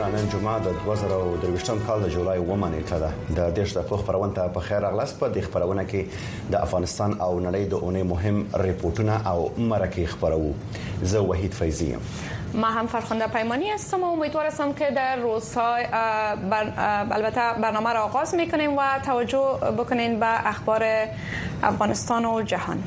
نن جمعه د 2023 کال د جولای 1 نیټه ده د دیش د خبرونه ته په خیر اغلاس په د خبرونه کې د افغانستان او نړۍ د اونۍ مهم ریپورتونه او مرکه خبرو زه وحید فیضی ما هم فرخنده پیمانی هستم و امیدوار هستم که در روزهای البته برنامه را آغاز میکنیم و توجه بکنین به اخبار افغانستان و جهان.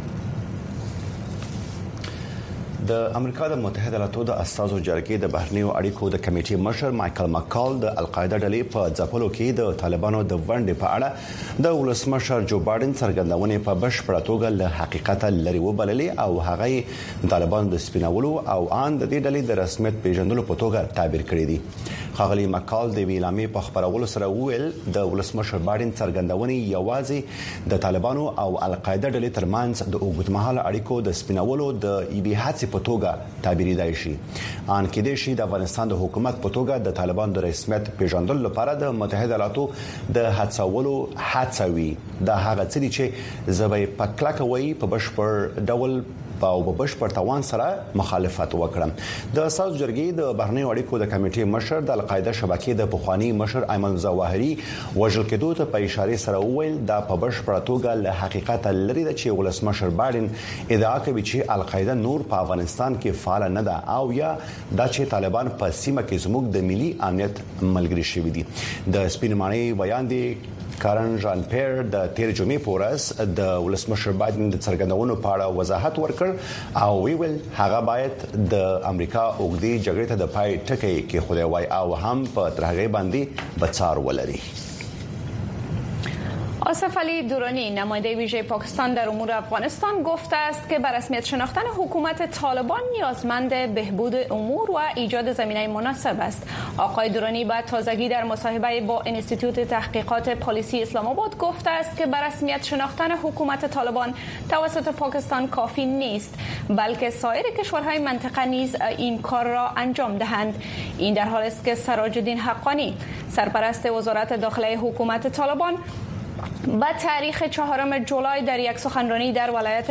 د امریکا د متحده ایالاتو د استازو جرګې د بهرنیو اړیکو د کمیټې مشر مایکل مکال د القاعده ډلې په ځپلو کې د طالبانو د ونډې په اړه د ولسمشر جو بایدن څرګندونې په بشپړه توګه له حقیقت لري وبللې او هغه طالبانو د سپینولو او ان د دې ډلې د رسمیت پیژندلو په توګه تعبیر کړی دی. خاغلی مکال د ویلامي په خبرولو سره ویل د ولسمشر بایدن څرګندونې یوازې د طالبانو او القاعده ډلې ترمنځ د اوږدمهاله اړیکو د سپینولو د ایبي په توګه تعبیرېدای شي. ان کې د شي د افغانستان د حکومت په توګه د طالبان د رسمیت پیژندل لپاره د متحده ایالاتو د هڅولو هڅوي د هغه څه چې زبې پکلا کوي په بشپړ ډول او په بشپړ توان سره مخالفت وکړم. د اساس جرګې د بهرنیو اړیکو د کمیټې مشر د القاعده شبکې د پخوانی مشر ایمن ظواهری وژل کېدو ته په اشاره سره وویل دا په بشپړ توګه له حقیقت لري چې ولسمشر بایدن ادعا کوي چې القاعده نور په افغانستان کې فعال نه ده او یا د چې طالبان په سیمه کې زموږ د ملي امنیت ملګری شوي دي. د سپینمانۍ بیان دی کارن جان پیر د تیر جمعې پورس د ولسمشر بایدن د څرګندونو په اړه وضاحت ورکړ او ویل هغه باید د امریکا اوږدې جګړې ته د پای ټکی کې خدای وای او هم په ترغیب باندې بڅار ولري. آصف علی درانی نماینده ویژه پاکستان در امور افغانستان گفته است که بر رسمیت شناختن حکومت طالبان نیازمند بهبود امور و ایجاد زمینه مناسب است. آقای درانی با تازگی در مصاحبه با انستیتوت تحقیقات پلیسی اسلام آباد گفته است که بر رسمیت شناختن حکومت طالبان توسط پاکستان کافی نیست بلکه سایر کشورهای منطقه نیز این کار را انجام دهند. این در حالی است که سراج الدین حقانی سرپرست وزارت داخله حکومت طالبان با تاریخ 4 جولای در یک سخنرانی در ولایت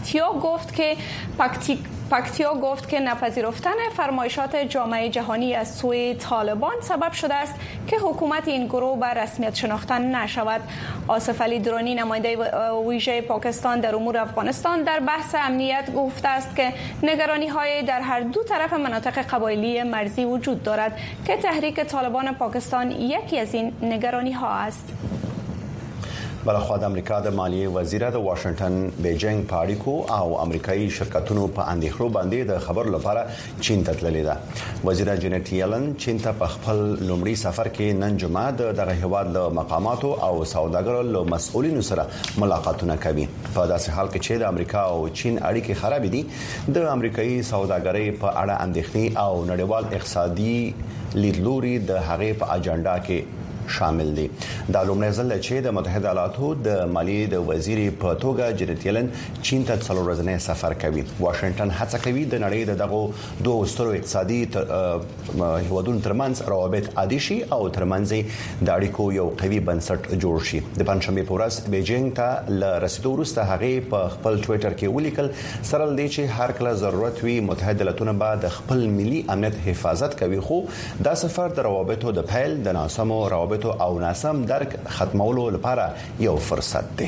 پکتیا گفت که نپذیرفتن فرمایشات جامعه جهانی از سوی طالبان سبب شده است که حکومت این گروه به رسمیت شناختن نشود. آصف علی درانی نماینده ویژه پاکستان در امور افغانستان در بحث امنیت گفته است که نگرانی‌های در هر دو طرف مناطق قبایلی مرزی وجود دارد که تحریک طالبان پاکستان یکی از این نگرانی‌ها است. بلخوا د امریکا د مالیې وزیر د واشنگټن بیجینګ په اړیکو او امریکایي شرکتونو په اندېښنو باندې د خبر لپاره چین ته تللی ده. وزیر جنیټ یلن چین ته په خپل لومړي سفر کې نن جمعه دغه هیواد له مقاماتو او سوداګرو له مسؤلینو سره ملاقاتونه کوي. په داسې حال کې چې د امریکا او چین اړیکې خراب دي د امریکایي سوداګرۍ په اړه اندېښنې او نړیوال اقتصادي لیدلوري د هغې په اجنډا کې شامل دي. دا لومړی ځل چې د متحده ایالاتو د مالیې د وزیر په توګه جنیټ یلن چین ته څلور ورځې سفر کوي. واشنگټن هڅه کوي د نړۍ دغه دوه سترو اقتصادي هیوادونو ترمنځ روابط عادي شي او ترمنځ د اړیکو یو قوي بنسټ جوړ شي. د پنځمې په ورځ بیجینګ ته ل رسیدو وروسته هغه په خپل ټوئیټر کې ولیکل سره لدی چې هر کله ضرورت وي متحده ایالاتونه به د خپل ملي امنیت حفاظت کوي خو دا سفر د روابطو د پیل د ناسمو روابطو او ناسم درک ختمولو لپاره یو فرصت دی.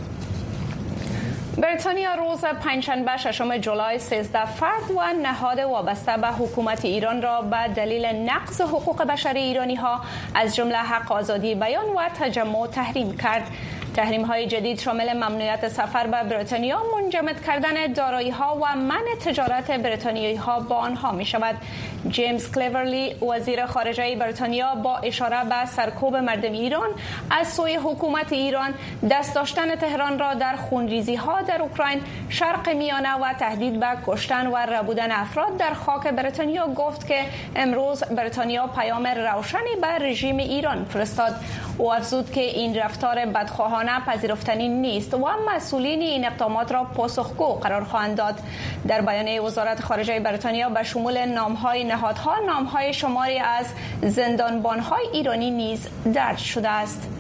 بریتانیا روز پنجشنبه 6 جولای 13 فرد و نهاد وابسته به حکومت ایران را به دلیل نقض حقوق بشری ایرانی‌ها از جمله حق آزادی بیان و تجمع تحریم کرد. تحریم‌های جدید شامل ممنوعیت سفر به بریتانیا، منجمد کردن دارایی‌ها و منع تجارت بریتانیایی‌ها با آنها می‌شود. جیمز کلیورلی وزیر خارجه بریتانیا با اشاره به سرکوب مردم ایران از سوی حکومت ایران، دست داشتن تهران را در خونریزی‌ها در اوکراین، شرق میانه و تهدید به کشتن و ربودن افراد در خاک بریتانیا گفت که امروز بریتانیا پیام روشنی به رژیم ایران فرستاد. او افزود که این رفتار بدخواهانه پذیرفتنی نیست و مسئولین این اقدامات را پاسخگو قرار خواهند داد. در بیانیه وزارت خارجه بریتانیا به شمول نام‌های نهادها نام‌های شماری از زندانبان‌های ایرانی نیز درج شده است.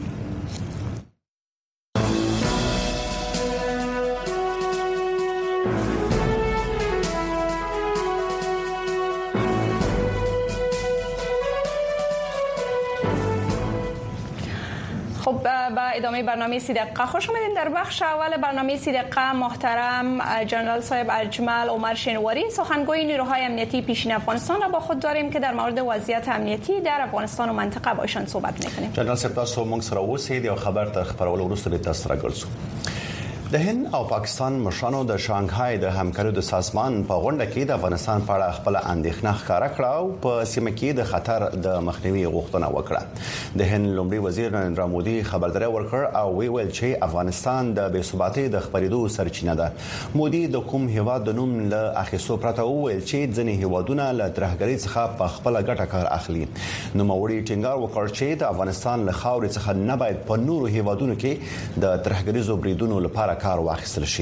ادامه برنامه 30 دقیقه خوش آمدین. در بخش اول برنامه 30 دقیقه محترم جنرال صاحب اجمل عمر شنواری سخنگوی نیروهای امنیتی پیشین افغانستان را با خود داریم که در مورد وضعیت امنیتی در افغانستان و منطقه با ایشان صحبت می‌کنیم. جنرال صاحب تاسو موږ سره اوسئ د خبر تر خبرولو وروسته به تاسو راګرځو. د هند او پاکستان مشرانو د شانګهای د همکارۍ د سازمان په غونډه کې د افغانستان په اړه خپل اندېښنه ښکاره کړه او په سیمه کې د خطر د مخنیوي غوښتنه وکړه. د هند لومړي وزیر نریندرا مودي خبرداری ورکړ او ویل چې افغانستان د بې ثباتۍ د خپرېدو سرچینه ده. مودي د کوم هیواد د نوم له اخیستو پرته وویل چې ځینې هیوادونه له ترهګرۍ څخه په خپل ګټه کار اخلي. نوموړي ټینګار وکړ چې د افغانستان له خاورې څخه نه باید په نورو هیوادونو کې د ترهګریزو بریدونو لپاره کار واخیستل شي.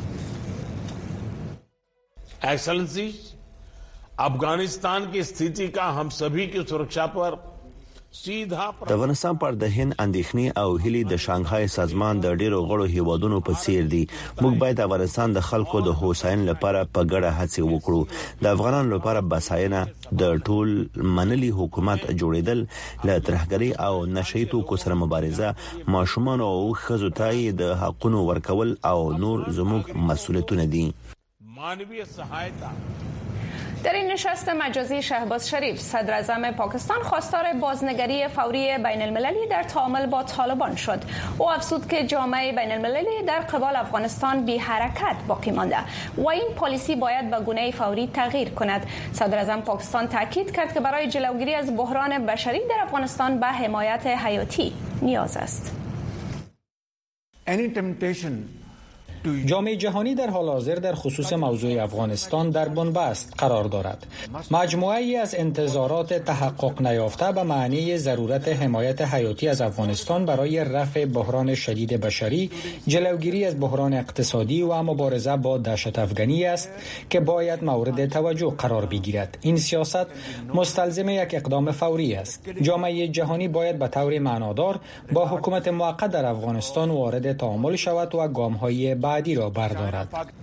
एक्सेलेंसी, अफगानिस्तान की स्थिति का हम सभी की सुरक्षा पर د افغانستان پر د هند اندېښنې او هلي د شانګهای سازمان د ډیرو غړو هیوادونو په څیر دي. موږ باید افغانستان د خلکو د هوساینې لپاره په ګډه هڅې وکړو. د افغانانو لپاره بساینه د ټول منلي حکومت جوړیدل، له ترهګرۍ او نشئی توکو سره مبارزه، ماشومان او ښځو ته د حقونو ورکول او نور زموږ مسؤلیتونه دي. مانوی سہایتا. در این نشست مجازی شهباز شریف صدر اعظم پاکستان خواستار بازنگری فوری بین المللی در تعامل با طالبان شد. او افزود که جامعه بین المللی در قبال افغانستان بی حرکت باقی مانده و این پالیسی باید به گونه فوری تغییر کند. صدر اعظم پاکستان تاکید کرد که برای جلوگیری از بحران بشری در افغانستان به حمایت حیاتی نیاز است. جامعه جهانی در حال حاضر در خصوص موضوع افغانستان در بنبست قرار دارد. مجموعه‌ای از انتظارات تحقق نیافته به معنی ضرورت حمایت حیاتی از افغانستان برای رفع بحران شدید بشری، جلوگیری از بحران اقتصادی و مبارزه با دهشت افغانی است که باید مورد توجه قرار بگیرد. این سیاست مستلزم یک اقدام فوری است. جامعه جهانی باید به طور معنادار با حکومت موقت در افغانستان وارد تعامل شود و گام‌های بعدی را بردارد.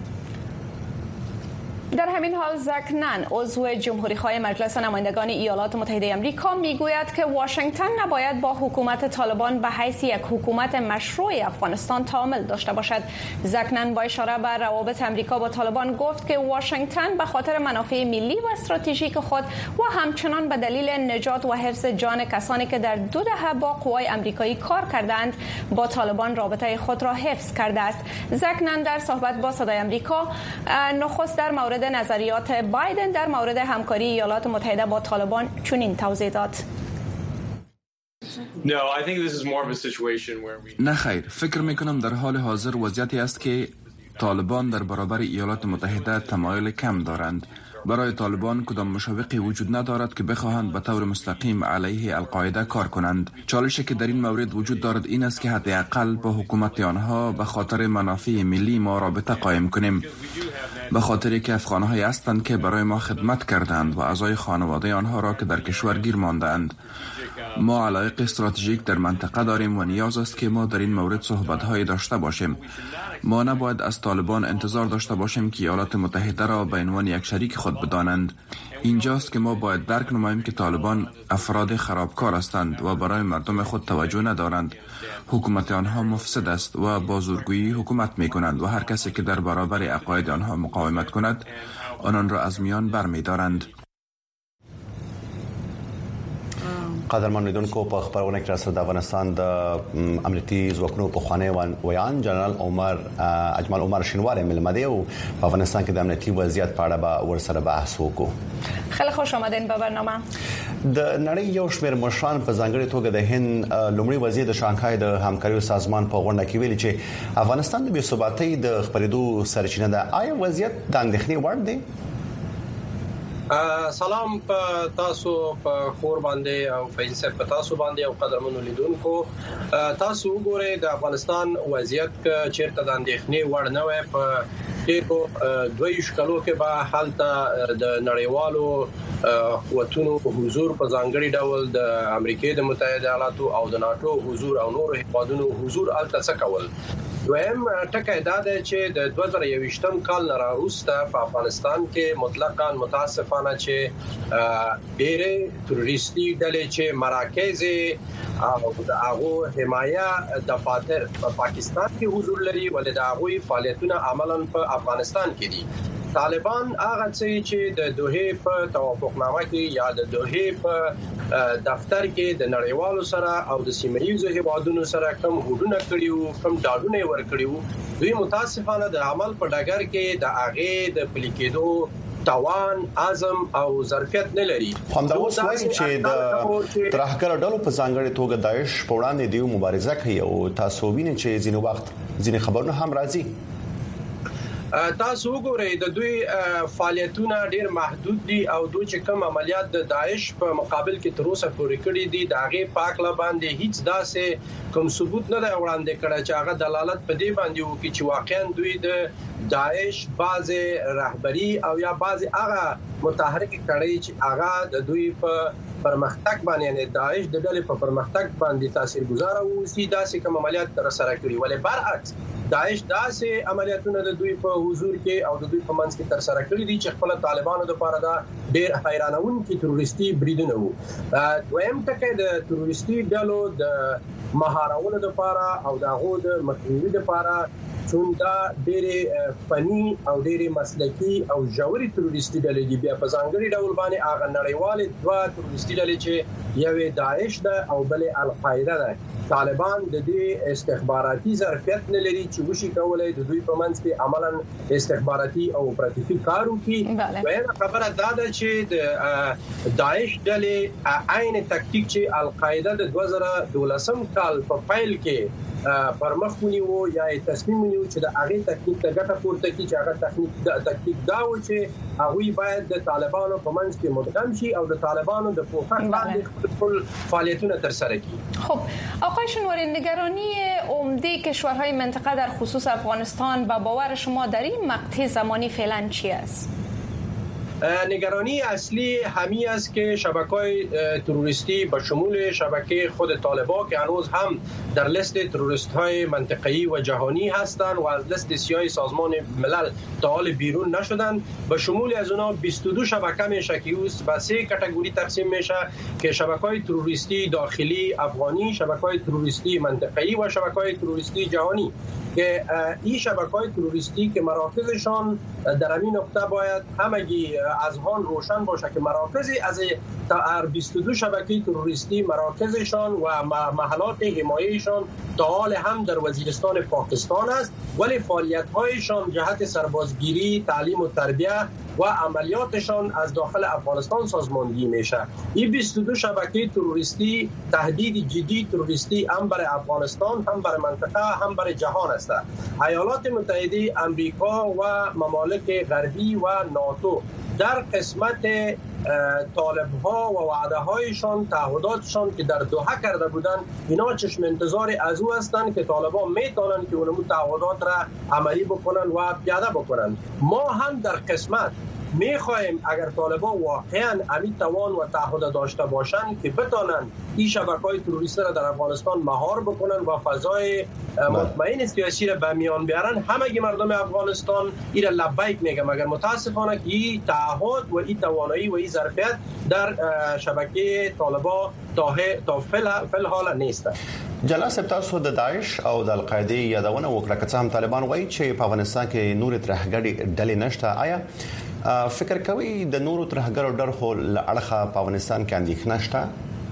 در همین حال زک نان عضو جمهوری‌خواه مجلس نمایندگان ایالات متحده آمریکا میگوید که واشنگتن نباید با حکومت طالبان به حیث یک حکومت مشروع افغانستان تعامل داشته باشد. زک نان با اشاره به روابط آمریکا با طالبان گفت که واشنگتن به خاطر منافع ملی و استراتژیک خود و همچنان به دلیل نجات و حفظ جان کسانی که در 2 دهه با قوای آمریکایی کار کردند با طالبان رابطه خود را حفظ کرده است. زک نان در صحبت با صدای آمریکا نخست در مورد نظریات بایدن در مورد همکاری ایالات متحده با طالبان چنین توضیح داد. نه خیر، فکر میکنم در حال حاضر وضعیتی است که طالبان در برابر ایالات متحده تمایل کم دارند. برای طالبان کدام مشوقی وجود ندارد که بخواهند به طور مستقیم علیه القاعده کار کنند. چالشی که در این مورد وجود دارد این است که حداقل با حکومت آنها به خاطر منافع ملی ما رابطه قائم کنیم. به خاطری که افغان‌هایی هستند که برای ما خدمت کردند و اعضای خانواده آنها را که در کشور گیر مانده‌اند. ما علایق استراتژیک در منطقه داریم و نیاز است که ما در این مورد صحبت‌های داشته باشیم. ما نباید از طالبان انتظار داشته باشیم که ایالات متحده را به عنوان یک شریک خود بدانند. اینجاست که ما باید درک نماییم که طالبان افراد خرابکار هستند و برای مردم خود توجه ندارند. حکومت آنها مفسد است و با زورگویی حکومت می کنند و هر کسی که در برابر عقاید آنها مقاومت کند آنان را از میان برمی‌دارند. قدرمن لیدونکو په خبرونه کې راځي د افغانستان د امنیتي ځواکونو په خوانی ویان جنرال اجمل عمر شنواری ملمدی او په افغانستان کې د امنیتي وضعیت په اړه به ورسره بحث وکړو. خیلی خوش آمدین به برنامه. د نړۍ یو شمېر مشران په ځانګړي توګه د هند لومړي وزیر د شانګهای د همکارۍ سازمان په غونډه کې ویلي چې افغانستان د بې ثباتۍ د خپرېدو سرچینه ده. آیا وضعیت د اندېښنې وړ دی؟ سلام په تاسو په خور باندې او فیصل په تاسو باندې او قدرمنو لیدونکو. تاسو وګورئ د افغانستان وضعیت چیرته د اندېښنې وړ نه وي. په ډیرو دوی شکلو کې به حالته د نړیوالو قوتونو حضور په ځانګړي ډول د امریکای د متحده ایالاتو او د ناتو حضور او نور هیوادونو حضور الته څه کول. دویم ټکی دا دی چې د 2021م کال نه راوسته په افغانستان کې مطلقاً متاسفانه چې ډېرې تروریستي ډلې چې مراکز او د هغه حمایه دفاتر په پاکستان کې حضور لري ولې د هغه فعالیتونه عملاً په افغانستان کې دي. طالبان هغه چې د دوحه په توافقنامه کې یا د دوحه په دفتر کې د نړیوالو سره او د سیمه‌ییزو هیوادونو سره کوم هوډونه کړیو کوم ډاډونه ورکړیو دوی متاسفانه د عمل په ډګر کې د هغه د پلیکېدو توان عزم او ظرفیت نه لري. همدا اوس وایي چې د ترهګر ډلو په ځانګړي توګه داعش په وړاندې دیو مبارزه کوي او تاسو وینئ چې ځینې وخت ځینې خبرونه هم راځي. تاسو وګورئ د دوی فعالیتونه ډیر محدود دي او دوی چې کوم عملیات د داعش په مقابل کې تر اوسه پورې کړی دي د هغه پاکله باندې هیڅ داسې کوم ثبوت نه دی وړاندې کړی چې هغه دلالت په دې باندې وکړي چې واقعا دوی د داعش بعض رهبری او یا بعض هغه متحرک کړي چې هغه د دوی په پرمختګ باندې یعنی داعش د ډلې په پرمختګ باندې تاثیرګذار اوسي داسې کوم عملیات تر سره کړي ولې برعکس داعش داسې عملیاتونه د دوی په حضور کې او د دوی په منځ کې تر سره کړی دي چې خپل طالبانو لپاره دا ډېر حیرانونکي تروریستي بریدونه وو. دویم ټکی د تروریستي ډلو د مهارولو لپاره او د هغو د مخنیوي لپاره چون دا ډېر فني او ډېر مسلکي او ژوري تروریستي ډلې دي. بیا په ځانګړي ډول باندې هغه نړیوال دوه تروریستي ډلې چې یوې داعش ده او بلې القاعده ده. طالبان د دې استخباراتي ظرفیت نه لري چې وشي کولای د دوی په منځ کې عملاً استخباراتي او اپراتیفي کار وکړي. وایي خبره دا ده چې د داعش ډلې عین تکتیک چې القاعده د 2012 کال په فایل کې پرمخ ونیو یا تصمیم ونیو چې د هغه تکتیک ته ګټه پورته کړي چې هغه تکتیک دا و چې هغه باید د طالبانو په منځ کې مدغم شي او د طالبانو د پوښښ باندې خپل فعالیتونه تر سره کړي. خب آقای شنواری نگرانی عمده کشورهای منطقه در خصوص افغانستان به باور شما در این مقطع زمانی فعلا چی است؟ نگرانی اصلی همی است که شبکه‌های تروریستی به شمول شبکه خود طالبان که هنوز هم در لیست تروریست‌های منطقه‌ای و جهانی هستند و از لیست سیاه سازمان ملل تا حال بیرون نشدند به شمول از اونها 22 شبکه میشه که به 3 کاتگوری تقسیم میشه که شبکه‌های تروریستی داخلی افغانی، شبکه‌های تروریستی منطقه‌ای و شبکه‌های تروریستی جهانی که این شبکه‌های تروریستی که مراکزشان در همین نقطه باید همگی از آن روشن باشه که مراکزی از 22 شبکه تروریستی مراکزشان و محلات حمایهشان تا حال هم در وزیرستان پاکستان است ولی فعالیت‌هایشان جهت سربازگیری، تعلیم و تربیه و عملیاتشان از داخل افغانستان سازماندهی میشه. این 22 شبکه تروریستی تهدید جدی تروریستی هم برای افغانستان، هم برای منطقه، هم برای جهان است. ایالات متحده آمریکا و ممالک غربی و ناتو در قسمت طالب‌ها و وعده‌هایشان تعهداتشان که در دوحه کرده بودند اینا چشم انتظار از او هستند که طالبان میتونن که اون تعهدات را عملی بکنن و پیاده بکنن. ما هم در قسمت میخواهیم اگر طالبان واقعا امی توان و تعهد داشته باشند که بتونن این شبکه‌های تروریستی را در افغانستان مهار بکنن و فضای مطمئن سیاسی را به میان بیارن همگی مردم افغانستان این را لبیک میگم مگر متاسفانه که این تعهد و این توانایی و این ظرفیت در شبکه طالبان تا فعل نیست. جلال صاحب تاسو د داعش او د القاعده یادونه وکړه که څه هم طالبان وایي چې په افغانستان کې نور ترهګري ډلې نشته آیا فکر کوي د نورو ترهګرو ډلو له اړخه په افغانستان کې اندېښنه شته؟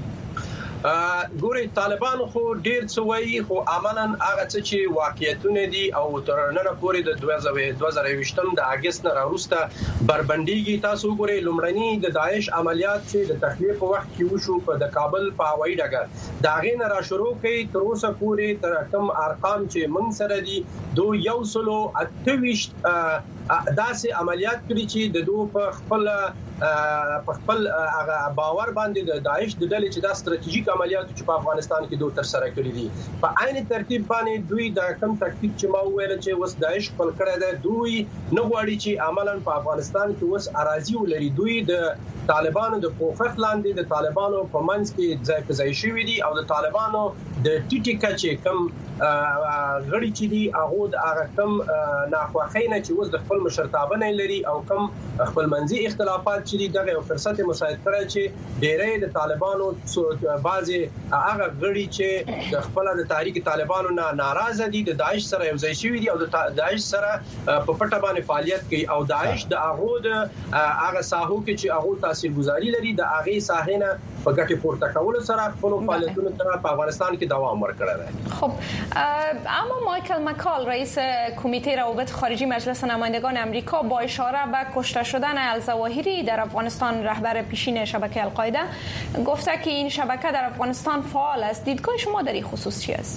ګوري طالبان خو ډیر څه وایي خو عملاً هغه څه چې واقعیتونه دي او تر نن پورې د 2020 د اگست نه راوسته بربنديږي. تاسو ګوري لومړني د داعش عملیات چې د تخلیه په وخت کې وشو په د کابل په هوایي ډګر دا غین را شروع کړي تر اوسه پورې تر کوم ارقام چې موږ سره دي 228 داسې عملیات کړي چې د دوه په خپل باور باندې د داعش د ډلې چې د ستراتیژیک عملیات چې په افغانستان کې دوه تر سره کړي دي په عین ترتیب باندې دوی د کم تکتیک چې ما ویل چې وس داعش خپل کړی دی دوی نه غواړي چې عملاً په افغانستان کې وس اراضي ولري. دوی د طالبانو د پوښښ لاندې د طالبانو په منځ کې ځای په ځای شوی دي او د طالبانو د ټیټی کچې کم غړي چې دي هغه کم ناخوښینه چې اوس د خپل مشرتابه نه لري او کم خپل منځي اختلافات چې دي دغه فرصت مساعد کړی چې ډېرې د طالبانو بعضي هغه غړي چې د خپل د تحریک طالبانو نه ناراضه دي د داعش سره یو ځای شوي دي او د داعش سره په پټه باندې فعالیت کوي او داعش د هغه ساحو کې چې هغه تاثیرګذاري لري د هغه ساحې نه په ګټه پورته کول سره خپل فعالیتونو تر په افغانستان کې دوام ورکړی دی. خب اما مایکل مکال رئیس کمیته روابط خارجی مجلس نمایندگان آمریکا با اشاره به کشته شدن الظواهری در افغانستان رهبر پیشین شبکه القاعده گفته که این شبکه در افغانستان فعال است. دیدگاه شما در این خصوص چی است؟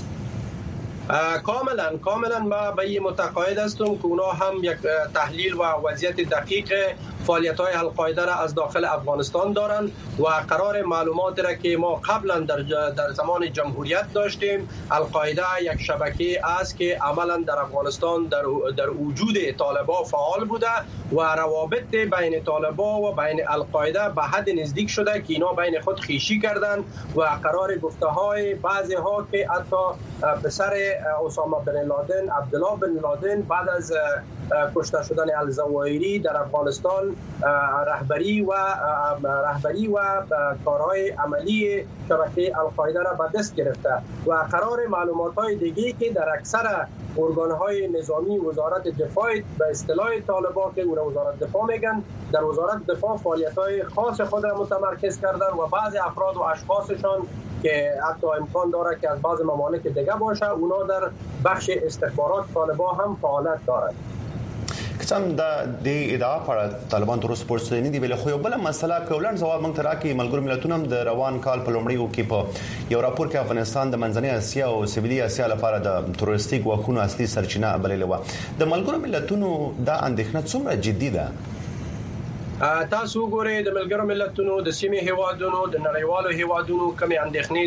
کاملا ما به این متقاعد هستم که اونا هم یک تحلیل و وضعیت دقیق فعالیت‌های القاعده را از داخل افغانستان دارند و قرار معلومات را که ما قبلا در زمان جمهوریت داشتیم القاعده یک شبکه است که عملا در افغانستان در وجود طالبان فعال بوده و روابط بین طالبان و بین القاعده به حد نزدیک شده که اینا بین خود خویشی کردند و قرار گفته‌های بعضی ها که حتی پسر اسامه بن لادن عبدالله بن لادن بعد از کشته شدن الظواهری در افغانستان رهبری و کارهای عملی شبکه القاعده را به دست گرفته و قرار معلومات‌های دیگه که در اکثر ارگان‌های نظامی وزارت دفاع به اصطلاح طالبان که اون وزارت دفاع میگن در وزارت دفاع فعالیت‌های خاص خود را متمرکز کردن و بعضی افراد و اشخاصشان که حتی امکان داره که از بعض ممالک دیگه باشه اونا در بخش استخبارات طالبان هم فعالیت دارند. کسان د ادعا پر طالبان تر اوسه پورې نه دی ویل خو یو بل مسله کولن جواب مونږ تراکي ملګرو ملتونو هم د روان کال په لومړیو کې په یو راپور کې افغانستان د منځنۍ اسیا او سویلي اسیا لپاره د تروریستي ګواښونو اصلي سرچینه بللې و د ملګرو ملتونو دا اندېښنه څومره جدي ده؟ تاسو ګورئ د ملګرو ملتونو د سیمې هیوادونو د نړیوالو هیوادونو کومې اندېښنې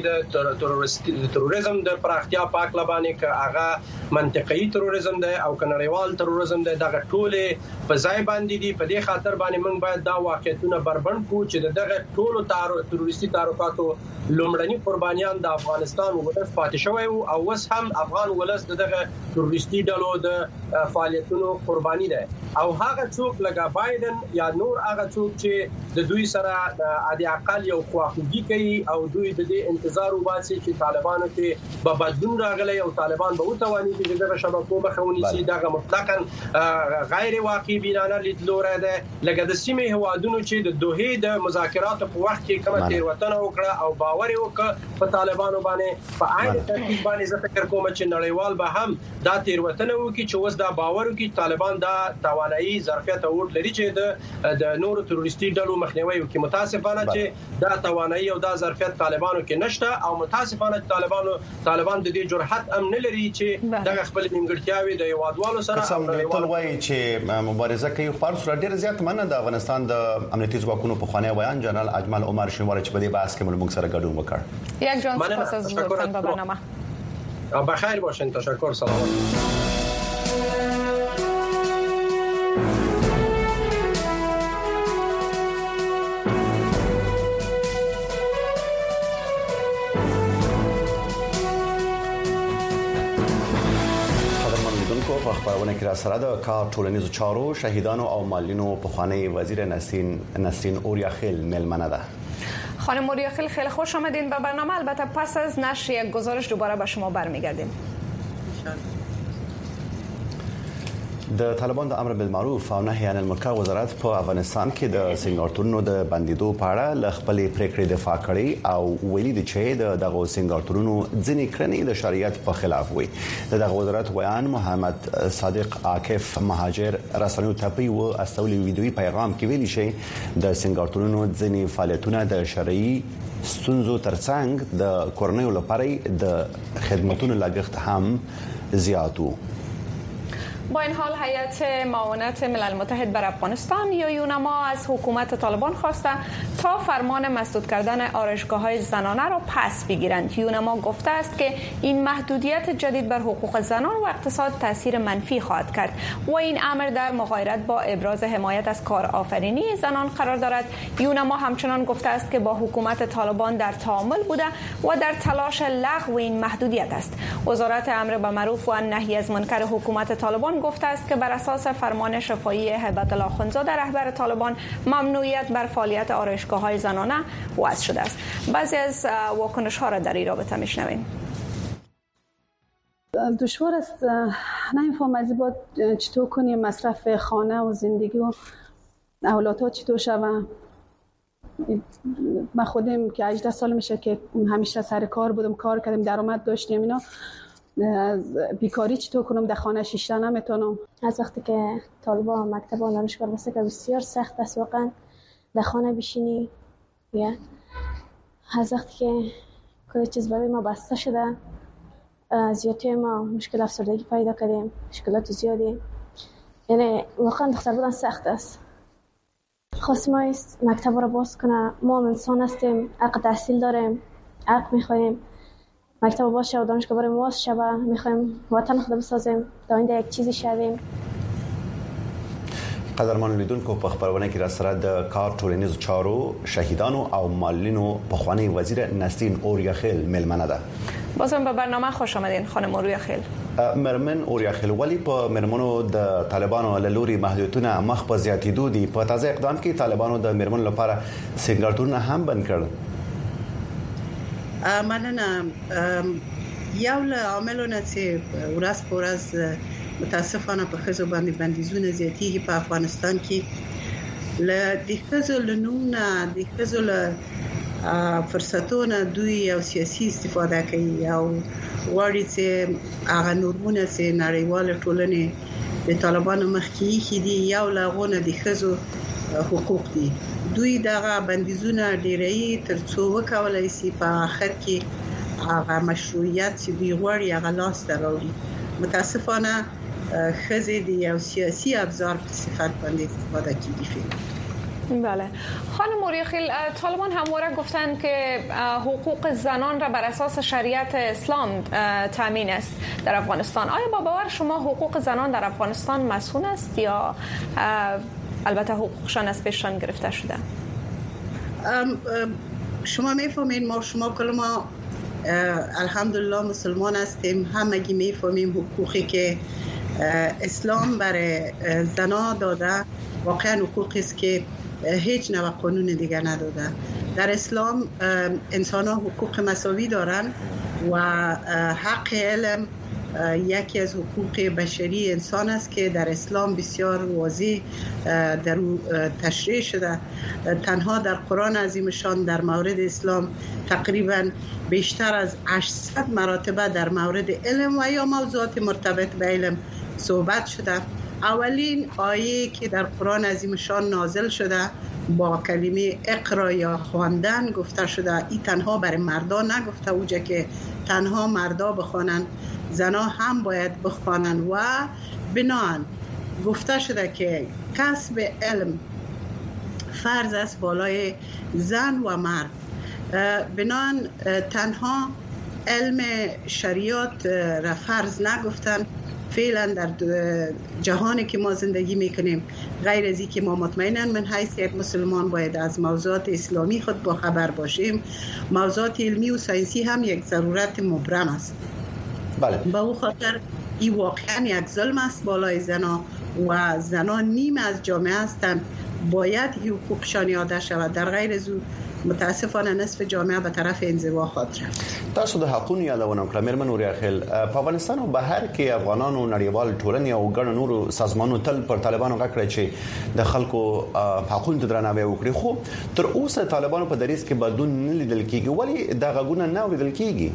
د تروریزم د پراختیا په اړه باندې که هغه منطقي تروریزم دی او که نړیوال تروریزم دی دغه ټولې په ځای باندې دي په دې خاطر باندې موږ باید دا واقعیتونه بربند کړو چې دغه ټولو تروریستي تحرکاتو لومړني قربانیان د افغانستان ولس پاتې شوی او اوس هم افغان ولس دغه تروریستي ډلو د فعالیتونو قرباني ده او هغه څوک لکه بایدن یا نور هغه څوک چې د دوی سره د اقل یو خواخوږي کوي او دوی د دې انتظار وباسي چې طالبانو کې به بدلون راغلی او طالبان به وتواني چې دغه شبکو مخاوني سي دغه مطلقاً غیر واقعي بینانه لیدلوره ده لکه د سیمې هوادونو چې د دوه د مذاکراتو په وخت کې کومه تیروتنه وکړه او باور وکړ په طالبانو باندې په عین ترتیب باندې زه فکر کوم چې نړیوال به هم دا تیروتنه وکړي چې اوس دا باور وکړي طالبان دا توانایي ظرفیت او لري چې د نور تروریستي ډلو مخنیوي وکړي متاسفانه چې دا توانایي او دا ظرفیت طالبانو کې نشته او متاسفانه طالبان د دې جرأت هم نه لري چې دغه خپل نیمګړتیاوي د هیوادوالو سره ټول وایي چې مبارزه کوي خو پر ډیر زیات مننه د افغانستان د امنیتي ځواکونو په خوانی بیان جنرال اجمل عمر شینواری چې په دې بحث کې موږ سره ګډون وکړ. یک جان سپاس از لطفاً به برنامه. بخیر باشین تشکر سلامت. په خبرونه کې را سره د کار ټولنیزو چارو شهیدانو او مالینو په خوانی وزیر نسرین اوریاخیل ملمنه ده. خانم اوریاخیل خیلی خوش آمدین به برنامه. البته پس از نشر یک گزارش دوباره به شما برمیگردیم. د طالبان د امر بالمعروف او نهي عن المنکر وزارت په افغانستان کې د سنگارتونو د بندیدو په اړه ل خپل پریکړې دفاع کړې او ویلي دي چې دغه سنگارتونو ځینې کړنې د شریعت په خلاف وي. دغه وزارت ویان محمد صادق عاکف مهاجر رسنیو ته په استولي ویډیوي پیغام کې ویلي شي د سنگارتونو ځینې فعالیتونه د شرعي ستونزو ترڅنګ د کورنیو لپاره د خدماتو لګښت هم زیاتو. با این حال هیئت معاونت ملل متحد بر افغانستان یا یونما از حکومت طالبان خواسته تا فرمان مسدود کردن آرایشگاه‌های زنانه را پس بگیرند. یونما گفته است که این محدودیت جدید بر حقوق زنان و اقتصاد تاثیر منفی خواهد کرد و این امر در مغایرت با ابراز حمایت از کارآفرینی زنان قرار دارد. یونما همچنان گفته است که با حکومت طالبان در تعامل بوده و در تلاش لغو این محدودیت است. وزارت امر بالمعروف و نهی از منکر حکومت طالبان گفته است که بر اساس فرمان شفاهی هیبت الله خونزاده رهبر طالبان ممنوعیت بر فعالیت آرایشگاه‌های زنانه وضع شده است. بعضی از واکنش‌ها را در این رابطه می‌شنویم. دشوار است نمی‌فهم از بعد چطور کنیم مصرف خانه و زندگی و اولادها چطور شوم. من خودم که 18 سال میشه که همیشه سر کار بودم، کار کردم، درآمد داشتیم، اینا از بیکاری چطور کنم در خانه شیشته نمیتونم. از وقتی که طالبان مکتب و دانشگاه بسته که بسیار سخت است واقعا در خانه بشینی. از وقتی که کل چیز برای ما بسته شده، زیادی ما مشکل افسردگی پیدا کردیم، مشکلات زیادی. یعنی واقعا دختر بودن سخت است. خواست ما است مکتب را باز کنه. ما انسان هستیم، حق تحصیل داریم، حق میخوایم مکتب باز شد و دانشگاه برای ما باز شد. میخوایم وطن خود بسازیم، تا آینده یک چیزی شویم. قدرمن لیدونکو په خبرونه کې را سره د کار ټولنیزو چارو شهیدانو او معلولینو پخوانی وزیر نسرین اوریاخیل ملمنه ده. بازم به برنامه خوش آمدین خانم اوریاخیل. مرمن اوریاخیل ولی په مرمنو د طالبانو له لوري محدودیتونه مخ په زیاتېدو دي. په تازه اقدام کې طالبانو د مرمنو لپاره سینګارتونه هم بند کړل. مننه. یو له عاملونو چې ورځ په ورځ متاسفانه په ښځو باندې بندیزونه زیاتېږي په افغانستان کې. له د ښځو له نوم نه د ښځو له فرصتونو دوی او سیاسي استفاده کوي او غواړي چې هغه نورمونه چې نړیواله ټولنه د طالبانو مخکې کې دي یو له غونه د ښځو حقوق دي. دوی دغه بندیزونه ډیری ترڅو وکولای شي په آخر کې هغه مشروعیت چې دوی غواړي هغه لاس ته راوړي. متاسفانه ښځې د یو سیاسي ابزار په صفت باندې استفاده کیږي. بله خانم اوریاخیل، طالبان همواره گفتند که حقوق زنان را بر اساس شریعت اسلام تامین است در افغانستان. آیا با باور شما حقوق زنان در افغانستان مسئول است یا البته حقوقشان از پیششان گرفته شده؟ شما میفهمین شما کل ما الحمدلله مسلمان هستیم، همگی میفهمیم حقوقی که اسلام برای زنان داده واقعا حقوقی است که هیچ نوع قانون دیگه نداده. در اسلام انسان ها حقوق مساوی دارن و حق علم یکی از حقوق بشری انسان است که در اسلام بسیار واضح در تشریح شده. تنها در قرآن عظیمشان در مورد اسلام تقریبا بیشتر از 800 مرتبه در مورد علم و یا موضوعات مرتبط به علم صحبت شده. اولین آیه که در قرآن عظیمشان نازل شده با کلمه اقرا یا خواندن گفته شده. این تنها برای مردان نگفته اوجه که تنها مردا بخوانند، زنا هم باید بخوانند و بنان گفته شده که کسب علم فرض است بالای زن و مرد. بنان تنها علم شریعت را فرض نگفتن. فعلا در جهانی که ما زندگی میکنیم غیر از این که ما مطمئنا من حیث یک مسلمان باید از موضوعات اسلامی خود با خبر باشیم، موضوعات علمی و ساینسی هم یک ضرورت مبرم است. بله. با او خاطر این واقعا یک ظلم است بالای زنا و زنان نیم از جامعه هستند، باید حقوقشان یاده شود. در غیر از او متاسفانه نصف جامعه به طرف انزوا خواهد رفت. تاسو د حقوقو یادونه وکړه مرمن اوریاخیل. په افغانستان او بهر کې افغانانو نړیوال ټولنې او ګڼ نورو سازمانونو تل پر طالبانو غږ چې د خلکو حقوقو ته درناوی وکړي، خو تر اوسه طالبانو په دریځ کې بدلون نه لیدل کیږي. ولی دا غږونه نه اوریدل کیږي؟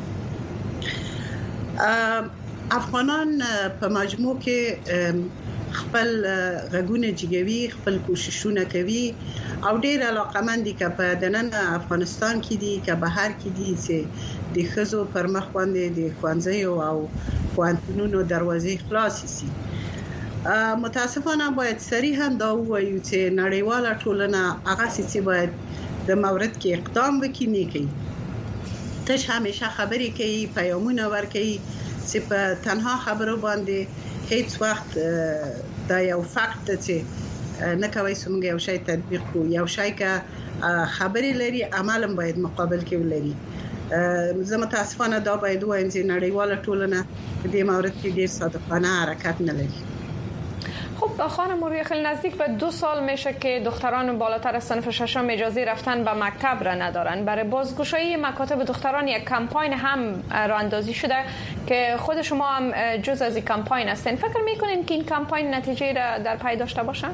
افغانان په مجموع کې خپل غږونه جګوي، خپل کوششونه کوي او ډېر علاقمند دي که په دننه افغانستان کې دي که بهر کې دي چې د ښځو پر مخ باندې د ښوونځیو او پوهنتونونو دروازې خلاصې شي. متاسفانه باید صریح هم دا وایو چې نړیواله ټولنه هغه څه باید د مورد کې اقدام وکړي نه کوي. تش همیشه خبرې کوي، پیغامونه ورکوي چې په تنها خبرو باندې هیڅ وخت دا یو فکت چې نه کوي چې موږ یو شی تطبیق کوو. یو شی که خبرې لري عمل هم باید مقابل کې ولري. زه متاسفانه دا باید وایم چې نړیواله ټولنه په دې مورد کې ډیر صادقانه حرکت نه لري. خب خانم روی خیلی نزدیک به 2 سال میشه که دختران بالاتر از صنف ششم اجازه رفتن به مکتب را ندارن. برای بازگشایی مکاتب دختران یک کمپاین هم راه اندازی شده که خود شما هم جز از این کمپاین هستین. فکر میکنین که این کمپاین نتیجه را در پی داشته باشه؟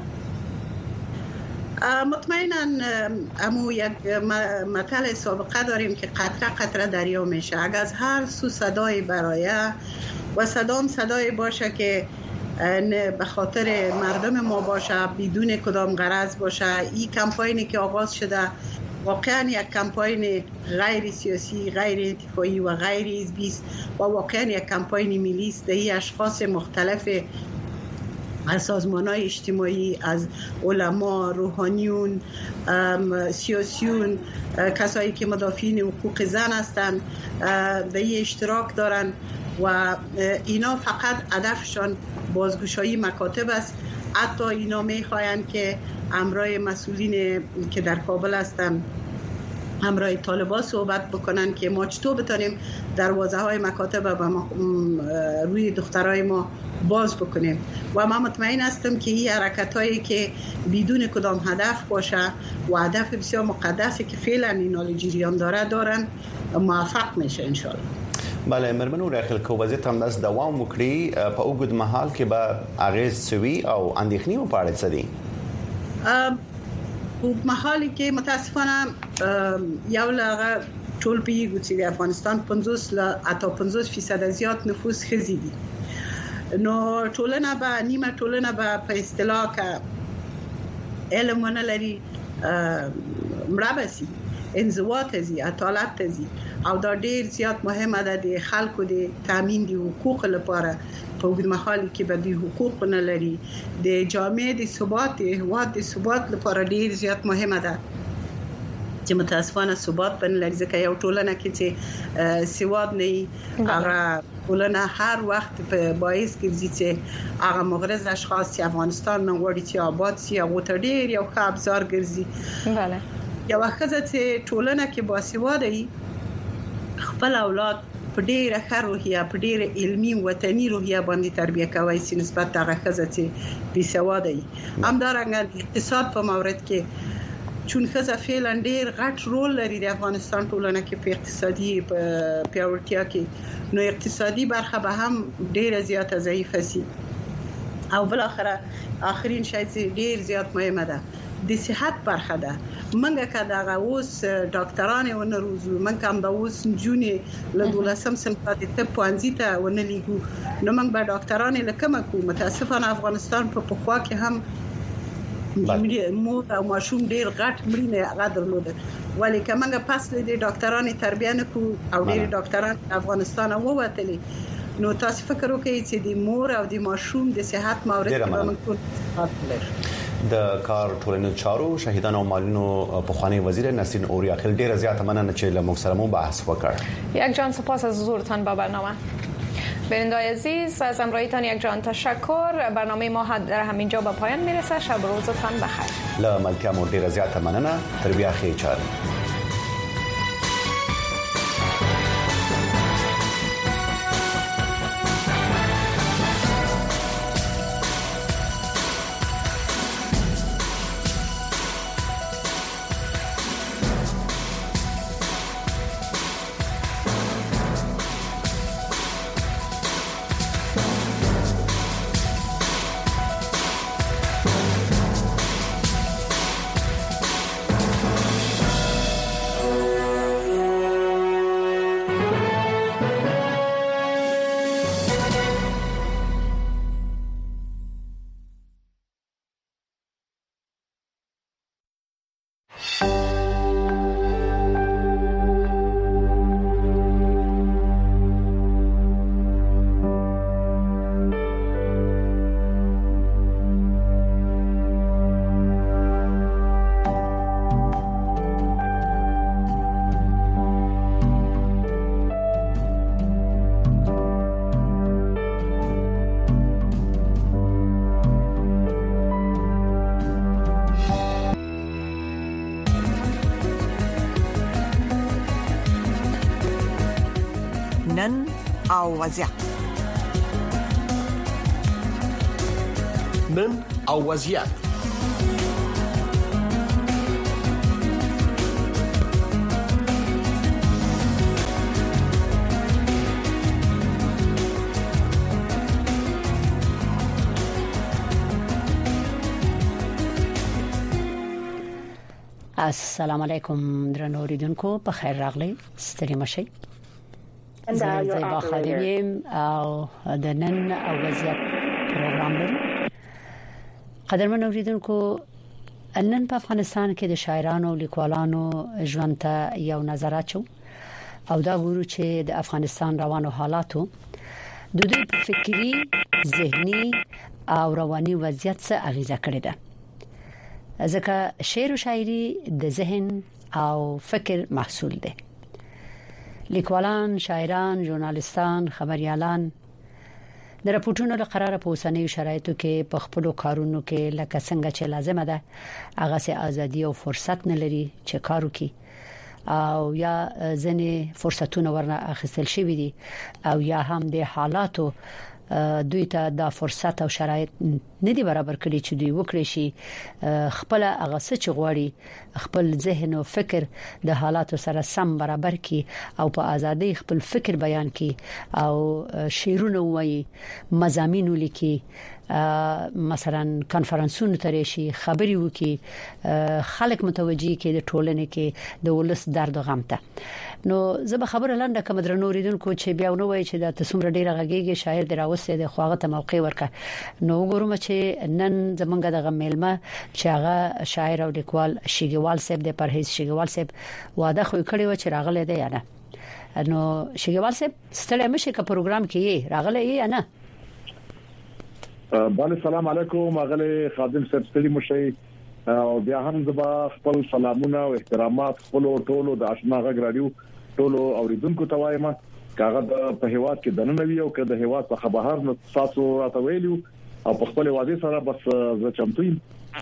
مطمئنا امو یک مطلع سابقه داریم که قطره قطره دریا میشه. اگر از هر سو صدای برایه و صدای باشه که به خاطر مردم ما باشه، بدون کدام غرض باشه. این کمپاینی که آغاز شده واقعا یک کمپاین غیر سیاسی، غیر انتفاعی و غیر حزبی است و واقعا یک کمپاین ملی است. این اشخاص مختلف از سازمان‌های اجتماعی، از علما، روحانیون، سیاسیون، کسایی که مدافعین حقوق زن هستند در این اشتراک دارند و اینا فقط هدفشان بازگشایی مکاتب است. حتی اینا میخواهند که همراه مسئولین که در کابل هستند، همراه طالبان صحبت بکنن که ما چطور بتونیم دروازه های مکاتب روی دخترای ما باز بکنیم. و من مطمئن هستم که این حرکت هایی که بدون کدام هدف باشه و هدف بسیار مقدسی که فعلا اینا جریان دارن موفق میشه ان شاء الله. بله مرمنو راخل کو وضعیت هم داس دوام وکړي په اوږد مهال کې به اغیز سوي او اندېښنې په اړه څه دي؟ محالی که متاسفانه یو لغه ټول پیږي چې د افغانستان 50 لا اته 50% زیات نفوس خزي دي. نو ټولنه به نیمه ټولنه به په اصطلاح که علم نه لري مرابسي انزوا تزي اطالت تزي او دا ډیر زیات مهمه ده د خلکو د تامین د حقوق لپاره په وګړي محلي کې به د حقوق نه لري د جامعې د ثبات د هواد د ثبات لپاره ډیر زیات مهمه ده چې متاسفانه ثبات بن لري ځکه یو ټولنه کې چې سواد نه هغه ټولنه هر وخت په باعث کې چې هغه مغرض اشخاص چې افغانستان نن وړي چې آباد سي او ته ډیر یو ښه ابزار ګرځي. بله یو ښځه چې ټولنه کې باسواده وي خپل اولاد په ډیره ښه روحیه په ډیره علمي وطني روحیه باندې تربیه کوي چې نسبت هغه ښځه چې باسواده وي. همدارنګه اقتصاد په مورد کې چون ښځه فعلا ډیر غټ رول لري د افغانستان ټولنه کې په اقتصادي پیاوړتیا کې، نو اقتصادي برخه به هم ډیره زیاته ضعیفه سي. او بل اخرین شاید ډیر زیات مهمه ده د صحت برخه ده. منګه کدا غوس ډاکټرانه ونه روزو منګه هم د اوس جونې له 12 صنف د طب پوهنځي ته ونه لیګو، نو منګه به ډاکټرانه لکه کو متاسفانه افغانستان په پخوا کې هم مور او ماشوم ډیر غټ مړینه غدر لوده، ولی که منګه پس له ډاکټرانه تربیه نه کو او ډیر ډاکټران افغانستان ووتلی، نو تاسو فکر وکړئ چې د مور او د ماشوم د صحت مورد کې به موږ د کار ټولنیز چارو شهیدانو او مالونو پخوانی وزیر نسرین اوریا خیل ډیره زیاته مننه چې له موږ سره مو بحث وکړ. یک جان سپاس از حضورتان با برنامه. بیننده‌های عزیز از همراهیتان یک جان تشکر. برنامه ما در همینجا به پایان میرسه. شب روزتان بخیر. له ملتیا مو ډیره زیاته مننه. تر بیا ښه چاره. او وضعیت. نن او وضعیت. السلام علیکم درنو اوریدونکو په خیر راغلی ستړي مشي زه خادم او د نن او وضعیت پروګرام لري. قدرمن اوریدونکو نن په افغانستان کې د شاعرانو او لیکوالانو ژوند ته یو نظر اچو او دا ګورو چې د افغانستان روانو حالاتو د دوی په فکری ذهني او رواني وضعیت څخه اغیزه کړې ده. ځکه شعر او شاعري د ذهن او فکر محصول ده. لیکوالان، شاعران، ژورنالیستان، خبريالان د راپورټونو لپاره په اوسنیو شرایطو کې په خپل کارونو کې لکه څنګه چې لازم ده هغه سه ازادي او فرصت نه لري چې کار وکړي او یا ځنې فرصتونه ورنه اخیستل شوی دي او یا هم د حالاتو دوی ته دا فرصت او شرایط نه دي برابر کړی چې دوی وکړي شي خپل هغه څه چې غواړي خپل ذهن او فکر د حالاتو سره سم برابر کړي او په ازادي خپل فکر بیان کړي او شعرونه وایي، مضامین ولیکي، مثلا کانفرنسونه ترې شي، خبري وکي، خلک متوجي کې د ټولنې کې د ولس درد او غم ته. نو زه به خبره لنډه کوم درنو اوریدونکو چې بیا نو وایي چې د تسمره ډیره غږیږي شاعر دراوسته د خواغه ته موقع ورکړه. نو وګورم چې نن زمونږ د غمیلمه چې هغه شاعر او لیکوال شیګوال صاحب د پرهیز شیګوال صاحب واده خو کړی و چې راغله دی یا نه. نو شیګوال صاحب ستړي مشه کا پروګرام کې راغله یا نه؟ بله سلام علیکم اغلی خادم صاحب ستړي مشي او بیا هم زبا خپل سلامونه او احترامات خپل ټولو د آشنا غږ رادیو ټولو اوریدونکو ته وایم. کاغه په هیواد کې دننه وی او که د هیواد څخه بهر نو تاسو راته ویلو او په خپل وادي سره بس زه چمتوم.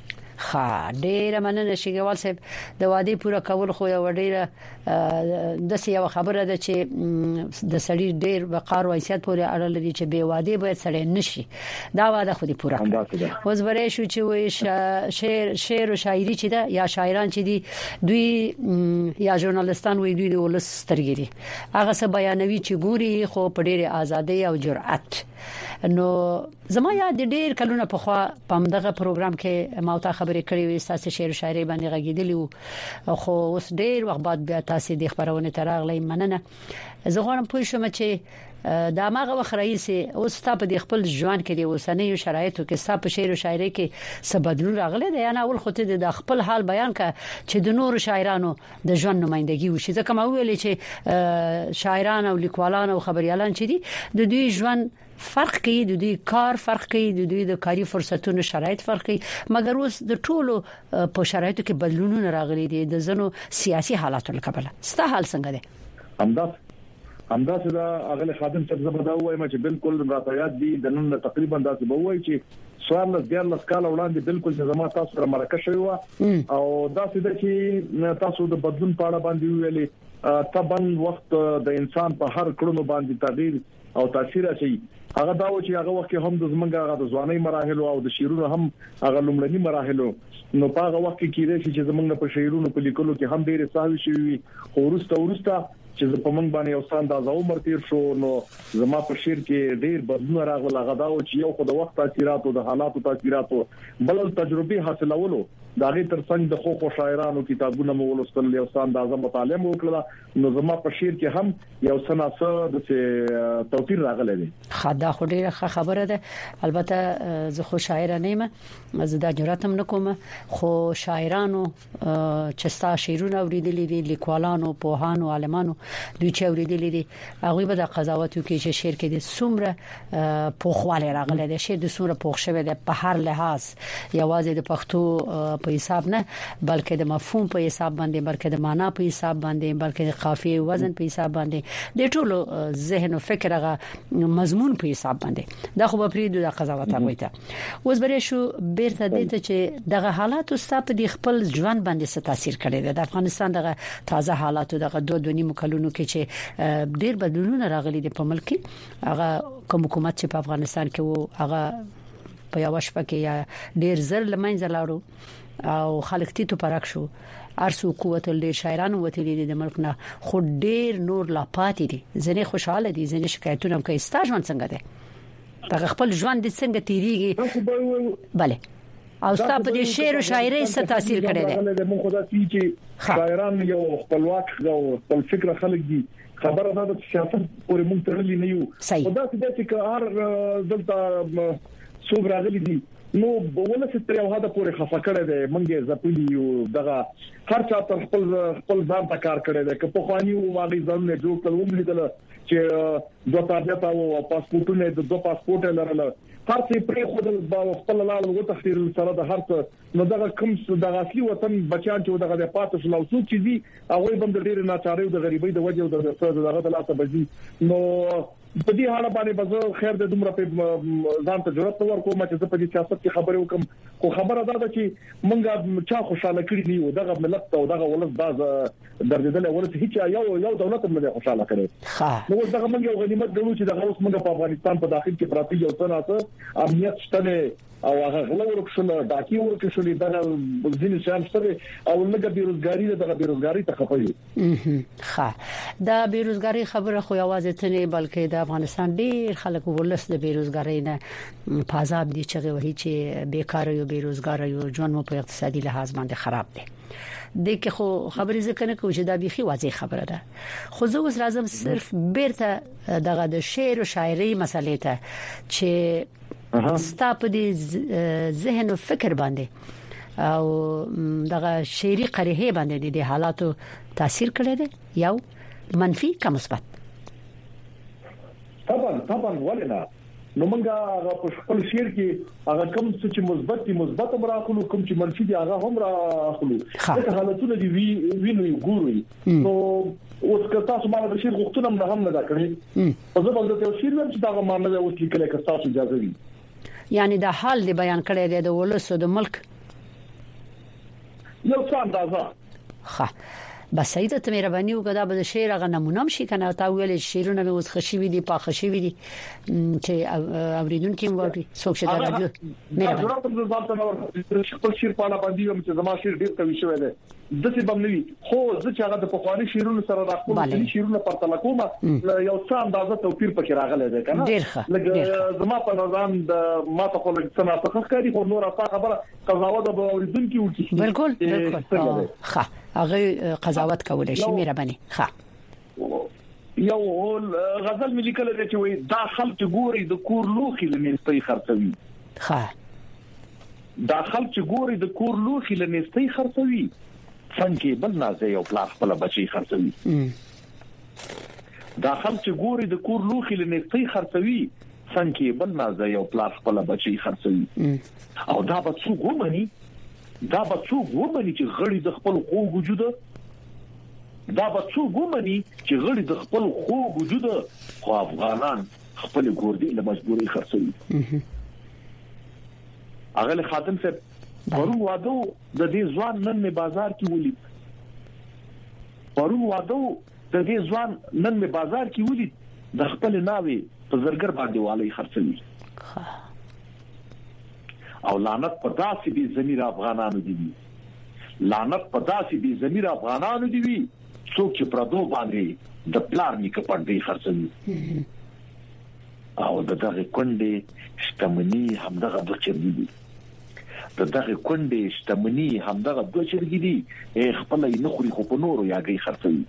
ډیره مننه شیګوال صاحب د وادي پوره کول خو یو ډیره د سیاو خبره ده چې د سړی ډیر وقار او حیثیت پورې اړه لري چې به وادي باید سړی نشي دا واده خو دې پوره اوس برې شو چې وې شعر او شاعري چې ده یا شاعران چې دي دوی یا ژورنالیستان وې دوی د ولس سترګې هغه څه بیانوي چې ګوري خو په ډیره ازادي او جرأت. نو زما یاد ډیر کلونه په خوا په دغه پروګرام کې ماوته خبرې کړې وې تاسو شعر او شاعري باندې غږیدلی خو اوس ډیر وخت بعد بیا تاسو د خبرونه تراغلې مننه. زه غواړم پوه شم چې دا ماغه وخت رئیس اوس تاسو د خپل ژوند کې د اوسنیو شرایطو کې تاسو شعر او شاعري کې څه بدلون راغلی دی یا نه؟ اول خو ته د خپل حال بیان کا چې د نور شاعرانو د ژوند نمائندګي وشي. ځکه ما ویل چې شاعران او لیکوالان او خبريالان چې دي د دوی ژوند فرق کوي، د دوی کار فرق کوي، د دوی د کاري فرصتونو شرایط فرق کوي، مګر اوس د ټولو په شرایطو کې بدلونونه راغلي دي د زنو سیاسي حالاتو لپاره. ستا حال څنګه دی؟ همداسې دا اغلی خادم صاحب زبردا وایم چې بالکل راتیات دي د نن تقریبا داسې به وایي چې سوال د کال وړاندې بالکل چې زما تاسو سره مرکه شوی و او داسې د چې تاسو د بدلون په اړه باندې ویلي طبعا وخت د انسان په هر کړنو باندې تغییر او تاثیر اچي. هغه دا و چې هغه وخت هم د زمنګ هغه د ځواني مراحل او د شیرونو هم هغه لومړني مراحل نو په هغه وخت کې کېږي چې زمنګ په شیرونو په لیکلو کې هم ډېر ساوي شي خو ورسته چې په من باندې یو ستاند د عمر تیر شو نو زما په شعر کې ډېر بدلون راغله. غدا او چې یو خو د وخت تاثیرات او د حالاتو تاثیرات بل تجربه حاصلولو دا غي ترڅنګ د خو شاعرانو کتابونه مو ولوستل یو ستاند د مطالعه وکړه نو زما په شعر کې هم یو سناسه د توپیر راغله دي. خدا خو ډېر خبره ده. البته زه خو شاعر نه یم، زه د جرأت هم نکوم، خو شاعرانو چې ستا شعرونه اوریدلي دي، لیکوالانو، پوهانو، عالمانو دوی چې اوریدلي دي هغه به د قضاوتو کې چې شعر کې د څومره پوخواله راغله ده، شعر د څومره پوښ شوی ده په هر لحاظ، یوازې د پښتو په حساب نه بلکې د مفهوم په حساب باندې، بلکې د معنا په حساب باندې، بلکې د قافیه وزن په حساب باندې، د ټولو ذهن او فکر هغه مضمون په حساب باندې. دا خو به پریدو د قضاوت هغه ته. اوس برې شو بیرته دې ته چې دغه حالات ستاسو د خپل ژوند باندې څه تاثیر کړی دی؟ د افغانستان دغه تازه حالات دغه 2.5 کلونو کلونو کې چې ډېر بدلونونه راغلي دي په ملک کې هغه کوم حکومت چې په افغانستان کې وو هغه په یو شپه کې یا ډېر زر لمنځه لاړو او خلک تیتو پراک شو ارسو قوت له شاعرانو وتلی د ملک نه خو ډېر نور لا پاتې دي ځنه خوشاله دي ځنه شکایتونه هم کوي ستاجمن څنګه ده په خپل ژوند د څنګه تیریږي bale او ستاسو په دې شعر او شاعري څه تاثیر کړی دی موږ خدای چې شاعران یو خپلواک او خپل فکر خلک دي خبره ده چې سیاست پورې موږ ترلي نه یو خدای چې هر دلته څوک راغلي دي نو ولڅ تر یو هدا پورې خفه کړی دی موږ زپلی یو دغه هر چا تر خپل ځان ته کار کړی دی که په خواني او واغې ځان نه جوړ کړو موږ لیدل چې دوه تابعیت او پاسپورتونه د دوه پاسپورت لرل هر څه پرې خو د خپل لاله وو تخیر سره د هر څه نو دغه کوم د اصلي وطن بچان چې دغه د پاتې شلو څو چې دي هغه بند ډیر ناچاري او د غریبۍ د وجه او دغه د لاسه بجي نو په دې حاله باندې بزو خیر د دومره په ځان ته ضرورت ورکوم چې په دې سیاست کې خبرې وکم خو خبره ده چې مونږه چا خوشاله کړی دی دغه ملت او دغه ولس باز درځدل ولس هیڅ یو دولت هم نه خوشاله کړي نو دغه مونږ یو غنیمت ګڼو چې دغه اوس مونږ په افغانستان په داخل کې پراتی یو څه نه امنیت شته او هغه غلور کښنه داکی ورکښلې دغه ځینې شان سره او لږه بیروزګاری دغه بیروزګاری ته خپوي ښه دا بیروزګاری خبره خو یوازې ته نه بلکې د افغانستان ډیر خلک ولس د بیروزګاری نه پازاب دي چې وایي چې بیکار یو بیروزګار یو ژوند مو په اقتصادي لحاظ باندې خراب دي د کې خو خبرې ځکه نه کوم چې دا بيخي واضح خبره ده خو زه اوس لازم صرف بیرته دغه د شعر او شاعري مسلې ته چې ستاسو د ذهن او فکر باندې او دغه شعري قریه باندې د حالاتو تاثیر کړی دی یو منفي کا مثبت طبعا ولنا نو موږ په خپل شعر کې هغه کوم څه چې مثبت راخلو کوم چې منفي دي هغه هم راخلو دا حالتونه دي ویني ګوري نو اوس که تاسو باندې د شعر غوښتنه هم نه دا کړی او زه به د شعر چې دا معنی اوس لیکل کې تاسو اجازه وي یعنی دا حال دی بیان کړی دی د ولس او د ملک یو څه اندازه ښه بس سید ته مهرباني وکړه به شعر غو نمونه شي کنه تا ویل شعرونه به اوس خشي وي دي پاخه شي وي دي چې اوریدونکو وګوري څوک چې دا راځي مهرباني خپل شعر په اړه باندې هم چې زما شعر ډیر قوي شوی دی د څه بمنوي خو زه چې هغه د پخوانی شعرونو سره راخپل شعرونه پر تلکومه یو څه اندازه توپیر پکې راغلی دی کنه لکه زما په نظام د ما ته خو لږ څه نه ښکاري خو نور اصله خبره قضاوت به اوریدونکو وکړي بالکل ښه هغه قضاوت کولای شي مهرباني ښه یو غزل ملي کله چې وي دا خلک ګوري د کور لوخي لنيستي خرڅوي ښه دا خلک ګوري د کور لوخي لنيستي خرڅوي څنګه بل نازه یو پلا خپل بچي خرڅوي دا خلک ګوري د کور لوخي لنيستي خرڅوي څنګه بل نازه یو پلا خپل بچي خرڅوي او دا به څو ګومني دا به څو ګومني چې غړي د خپل خو وجود دا به څو ګومني چې غړي د خپل خو وجود خو افغانان خپل ګوردی له مجبوري خرڅوي اغه خادم صاحب پرون وادو د دې ځوان نن می بازار کې ولید پرون وادو د دې ځوان نن می بازار کې ولید د خپل ناوي په زرګر باندې والی خرڅوي او لعنت په داسې بي ضمیر افغانانو دي لعنت په داسې بي ضمیر افغانانو دي څوک چې پردو باندې د پلان نیکه پړدې خرڅوي او دغه کونډې شتمنی همدغه د چرګي دي دغه کونډې شتمنی همدغه د چرګي دي خپل نه خوري خو په نورو یاګي خرڅوي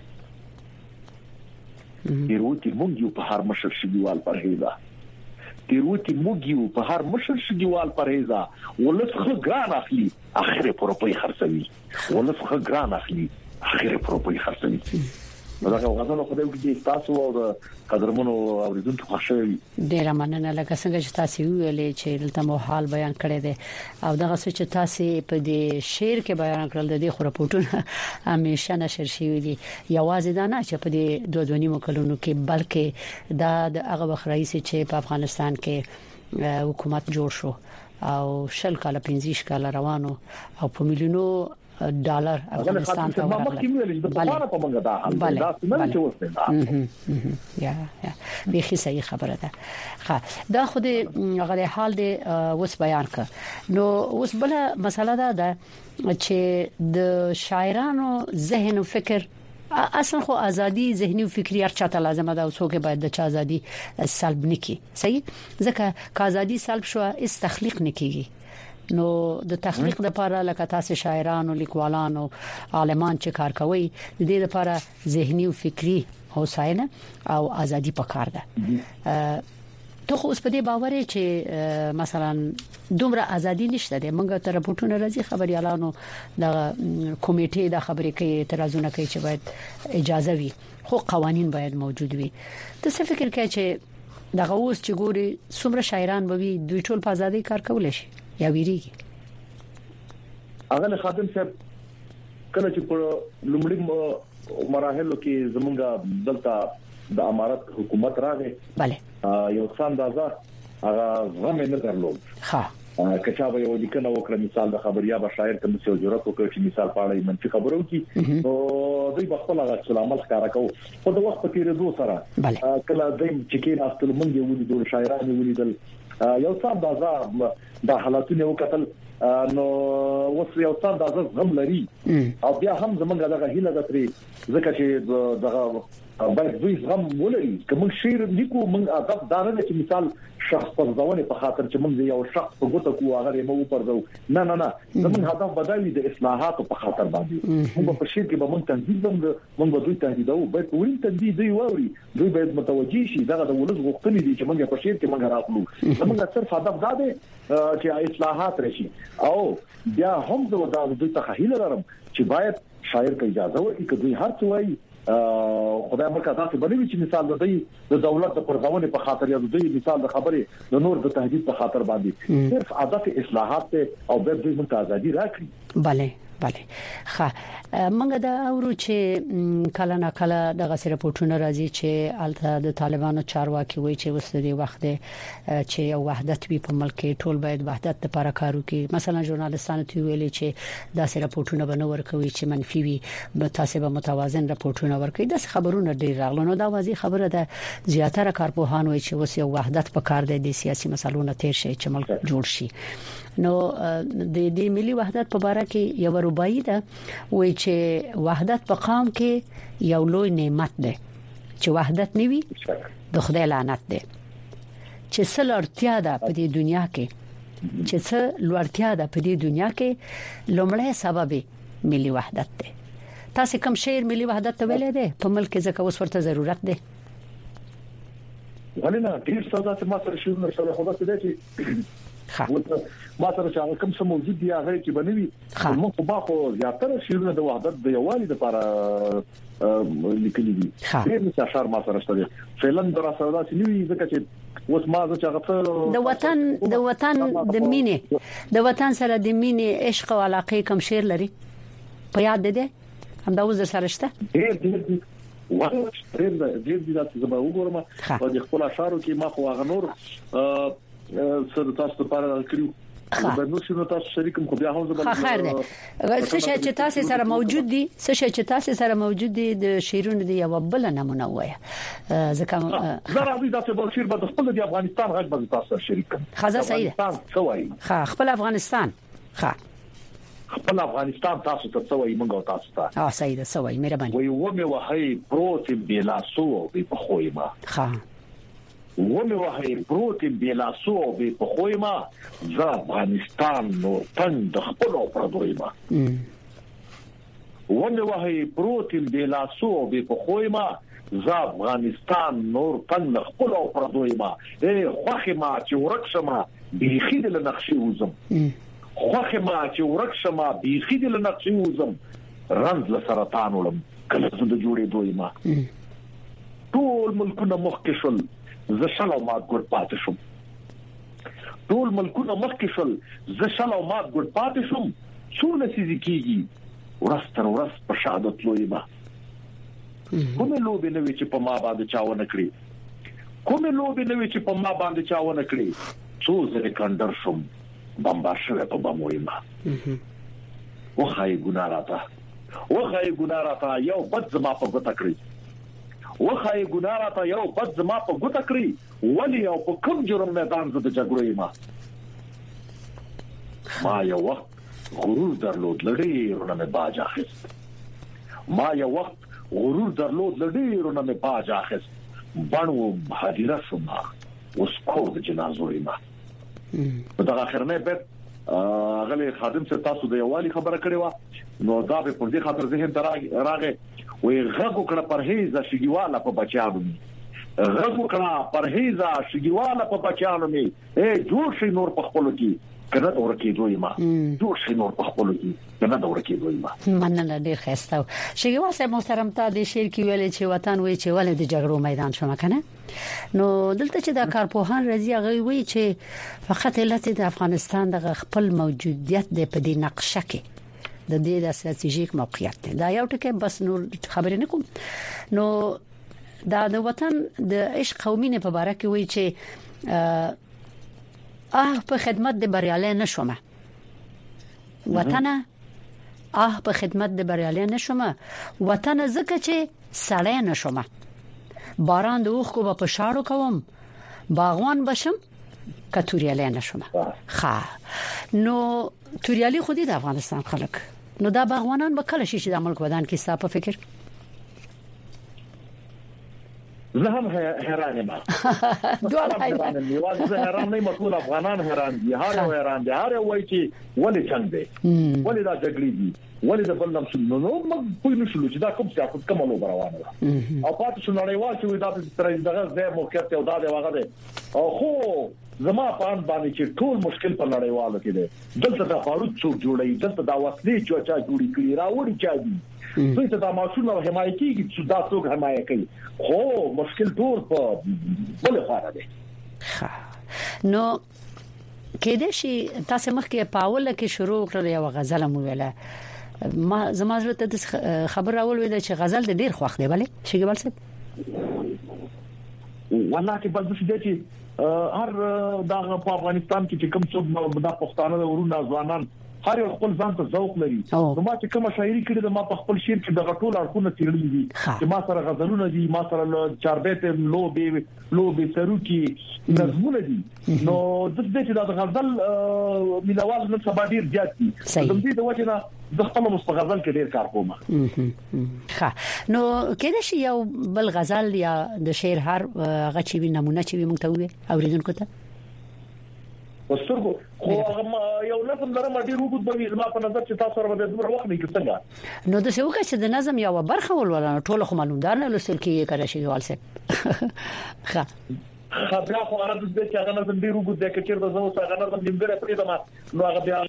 پیروتی مونږ یو په هر مشر شګیوال پرهیزه پیروتی مونږ یو په هر مشر شګیوال پرهیزه ولس خو ګران اخلي اخر پروپي خرڅوي ولس خو ګران اخلي اخر پروپي خرڅوي نو دا غواړم خو دې کې تاسو او قدرمنو اوریدونکو خوشاله ډیر مننه لکه څنګه چې تاسو ویلې چې دلته مو حال بیان کړی دی او دغه څه چې تاسو په دې شعر کې بیان کړل د دې خبرونه همیشه نشر شوي دي یوازې دا نه چې په دې 2.5 کلونو کې بلکې دا د هغه وخت رئیس چې په افغانستان کې حکومت جوړ شو او شل کال 15 کال روانو او په میلیونو ډالر افغانستان ته ورغله. یا به صحیح خبره ده. دا خو د غیر حال دی اوس بیان ک. نو اوس بل مسله ده چې د شاعرانو ذهن او فکر اصلا خو ازادي ذهني او فکری هر چاته لازمه ده او څوک باید د چا ازادي سلب نکي. صحیح ځکه که ازادي سلب شو اس تخلیق نکيږي. نو د تخلیق لپاره لکه تاسو شاعرانو لیکوالانو عالمان چې کار کوي د دې لپاره ذهني او فکری هوساینه او ازادي پکار ده. ته خو اوس په دې باور یې چې مثلا دومره ازادي نشته ده. موږ تر راپورټونه راځي خبريالانو د کمیټې د خبرې کوي اعتراضونه کوي چې باید اجازه وي خو قوانين باید موجود وي. ته څه فکر کوي چې دغه اوس چې ګوري څومره شاعران به وي دوی ټول په ازادي کار کولای شي یا ویریږي؟ هغه خادم صاحب کله چې په لومړي مراحلو کې زمونږ دلته د امارت حکومت راغی bale یو څاند ځا هغه غم نه درلود. کچا به یو لیکنه وکړه مثال د خبریا به شاعر ته مسو جوړه کوي چې مثال پاړې منفي خبرو کی او دوی بخپل هغه سلام ښکارا کوي په د وخت کې رضو سره کله دوی چې کې اصل مونږ یو دي شاعران ولیدل یو څاند ځا د حالاتونو وکتل نو وس یو څاند ځا غم لري او بیا هم زمونږ دغه هیله ده ترې ځکه چې دغه باید دوی غم ولري کوم شعر لیکو موږ ادب دارنه چې مثال شخص پر ځوانه په خاطر چې موږ یو شخص په ګوته کو هغه مو پرځو نه زموږ هدف بدایي د اصلاحات په خاطر باندې موږ په شعر کې به موږ تنظیم موږ دوی تهدیدو باید ورین تنظیم دی ووري دوی باید متوجي شي دغه د ولز غوښتنې دي چې موږ په شعر کې موږ راغلو موږ صرف هدف دا دی چې اصلاحات راشي او بیا هم دا دوی ته هیله لرم چې باید شاعر ته اجازه ورکړي چې دوی هر څه وایي خدای مرکه تاسو بلوي چې مثال د دولت د پرځونه په خاطر یا د مثال د خبرې د نور د تهدید په خاطر باندې صرف هدف اصلاحات او به دوی مونږ آزادي راکړي. bale منګه دا اورو چې کله نه کله دغه راپورټونه راځي چې الته د طالبانو چارواکي وایي چې وسدي وخت چې یو وحدت وي په ملک کې ټول باید وحدت لپاره کار وکړي. مثلا ژورنالستانو ته ویلي چې دا راپورټونه به نور کوي چې منفي وي به تاسو به متوازن راپورټونه ورکړي. د خبرونو ډیر راغلو نو دا واضح خبره ده زیاتره کارپوهان وایي چې وس یو وحدت په کار دی د سیاسي مسلونو تیر شي چې ملک جوړ شي. نو د ملي وحدت په اړه کې یو رباعي ده وایي چې وحدت په قام کې یو لوی نعمت ده چې وحدت نیوي د خدای لعنت ده چې سلورتیا ده په دې دنیا کې چې سلورتیا ده په دې دنیا کې لومړی سبب ملي وحدت ده. تاسو کوم شعر ملي وحدت ته ویلې ده په ملک کې ځکه اوس ورته ضرورت ده؟ ولنه ډیر څه چې ما سره شعر سره خدا څه دي ما سره چې کوم څه موجود دی هغه چې بنوي موږ په باخو زیاتره شعرونه د وحدت د یووالي لپاره لیکلي دي. ډېر څه اشعار ما سره شته فعلا در سره دا چې نیوي ځکه چې اوس ما چې هغه د وطن د مینې د وطن سره د مینې عشق او علاقه کوم شعر لري په یاد ده هم دا اوس سره شته ډېر ډېر دي چې زما وګورم او د خپل اشعارو کې ما خو هغه نور سره تاسو لپاره کړیو خیر ده څه چې تاسو سره موجود دي چې سره موجود دي د شیرونو دی یو بل نمونه وایي ځکه زه راځي تاسو په شیر په خپل د افغانستان غږ به تاسو شریک خزه صحیح ده خپل افغانستان خپل افغانستان تاسو ته سوي منګو تاسو ته صحیح ده سوي مهرباني وي و وهي پروت بلا سو په خويما ومه وهي پروت بلا سو په خويما ز افغانستان نو تند خپل پردويما ومه وهي پروت بلا سو په خويما ز افغانستان نور تند خپل پردويما خوخه ما چې ورکشمه بيخي د نقشي وزم خوخه ما چې ورکشمه بيخي د نقشي وزم رنز له سرطان ولم کله د جوړې دویما ټول ملکونه مخکشل زشل او مات ګډ پاتې شوم ټول ملکونه مخکشل زشل او مات ګډ پاتې شوم څونه سيزي کیږي ورستر ورس په شهادت لویما کومه لوبه نوې چې په ما باندې چاونه کړی کومه لوبه نوې چې په ما باندې چاونه کړی څو ځله کندر شوم بمبار شوه په بمویما وخای ګناه راته یو بد زما په ګوته کړی وخای ګناه راته یو بد زما په ګوته کړی ولی او په کوم جرم میدان زه د جګړې ما یو وخت غرور درلود لډیرونه مې باج اخیست بڼو حاضر شوم اوس کور د جنازو ما په دغه اخرنه په غلي خادم سره تاسو د یوالي خبره کړې و نو دا په دې خاطر ذهن ته راغې وې غږو کړه پرهیز شګیواله په بچیانو می جوړ شي نور په خپل کې کنه دا ورکه دوی ما مننه ډیر خسته شګیوال صاحب محترم ته د شعر کې ویل چې وطن وی چې ولې د جګړو میدان شوم کنه نو دلته چې د کارپوهان رضی هغه وی چې فقط علت د افغانستان د خپل موجودیت د په دې نقشه کې د دې د استراتیژیک موقعیت دا یو ټکی بس نور خبرې نه کوم نو دا د وطن د عشق قومي نه په باره کې وی چې په خدمت د بریالي نشومه وطن په خدمت د بریالي نشومه وطن زکه چې سړی نشومه باران د اوخ کو په شاړو کوم باغوان بشم کتوریالی نشومه نو توریالی خودی د افغانستان خلک نو دا باغوانان به کله شي چې د ملک ودان کې ستاسو فکر زه هم حیران یم حیران نه ټول افغانان حیران دي هر وای چې ولې څنګه ولې دا جګړې دي ولې د بل نشو نو موږ پوه نشو چې دا کوم څه کوم لو روانه ده او پاتې شو نړیوال چې دا تر دغه ځای موقعیت او دا دی واغه ده او خو زما په ان باندې چې ټول مشکل په نړیوالو کې ده دلته د بارود څوک جوړي دلته دا وسلې چې جوړي کړي راوړي چا دي دوی ته د ماشومانو حمایت کیږي چې دا څوک حمایت کوي خو مشکل ټول په بل خاطر ده نو کېدې شي تاسو مخکې پاول کې شروع کړل یو غزل مو ویله ما زمازره ته خبر راول ویل چې غزل د ډیر خوښ دی بلې شګیوال صاحب والله کې بل څه دی چې هر دا په افغانستان کې کوم څوک د پښتانه ورونو ځوانان هر یو خپل ځان ته ذوق لري نو ما چې کوم شاعري کړې ده ما په خپل شعر کې د غټول اړخونه تیرلې دي چې ما سره غزلونه دي ما سره چاربېت لوبي سروکي نظمونه دي نو د دې چې د غزل مینوال نن سبا ډیر زیات دي د دې د وجه نه د خپل مستغزل کې ډیر کار کوم نو کله شي یو بل غزل یا د شعر هر غچي نمونه چې موږ ته وي اوریدونکو ته وسترګو خو یو نظم درم ډیر وګد بوي زما په نظر چې تاسو سره د دوه وخت نه کېڅنګ نو د څه وکړه چې د نظم یو برخه ولونه ټول خو معلومدار نه لسل کې کړی شي والسه خبره خو هغه د دې چې هغه نظم ډیر وګد د کچیر د زو څنګه نظم نیمګړی پرې دما نو هغه بیا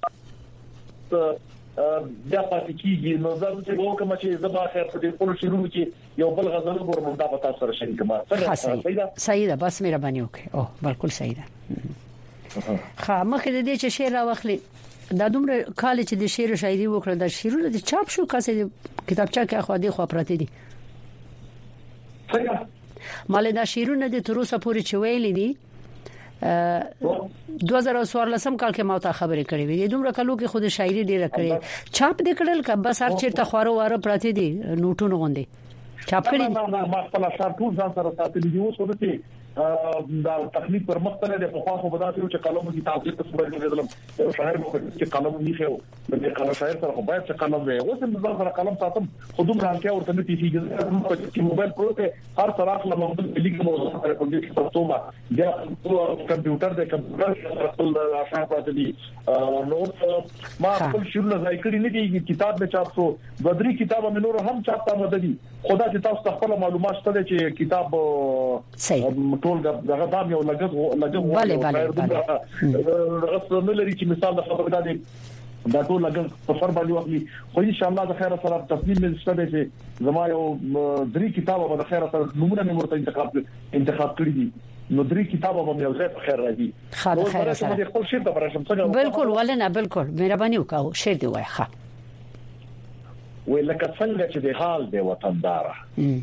پاتې کیږي نو زه چې وکم چې زما خیر په دې خپل شروع کې یو بل غزل ورمنډه په تاسو سره شریک ما صحیح ده بس مهرباني وکړئ او بالکل صحیح ده مخکې د دې چې شعر راوخلي دا دومره کال چې د شعر او شاعري وکړه د شعرونو د چاپ شو کاسه کتابچه کې خو دې خو پراته دي مال دا شعرونه د تروسه پورې چويلې دي 2014 کال کې ما ته خبرې کړې وې دومره کلو کې خود شاعري ډیره کړې چاپ دې کړل ک بس هر چیرته خوارو واره پراته دي نوټونه غوندي چاپ کړی ما خپل اشعار ټول ځان سره ساتلي دي اوس ورته دا تخنیک پر مختلف د په خو بداتې چې قلم کی تعقیب ته صبر کېدل شاعر مو چې قلم نه خو د قلم شاعر سره خو باید چې قلم وي اوس د سره قلم ساتم خودم راځي او ته نتیجه چې موبایل پروته هر طرف له موبایل لیک مو سره په دې کې تاسو ما دا کمپیوټر د کمپیوټر خپل اشعار پاتې دي نو ما خپل شروع ځای کړی نه دي کتاب به چاپ شو بدري کتابه مې نور هم چاپ تا مددي خدا چې تاسو خپل معلومات شته چې کتاب ټول دغه دام یو لګغ بله غصه نه لري چې مثال د خبر دادي دا ټول لګغ په فر باندې وخلي خو ان شاء الله د خیره سره تصمیم مې شته چې زما یو درې کتابه د خیره سره نمونه مې ورته انتخاب کړی دي نو درې کتابه به یو ځای په خیر راځي خاله خیره سره خپل شعر ته براشم بالکل ولنه بالکل مهرباني وکاو شعر دی وای ښه وې لکه څنګه چې د حال دی وطندارا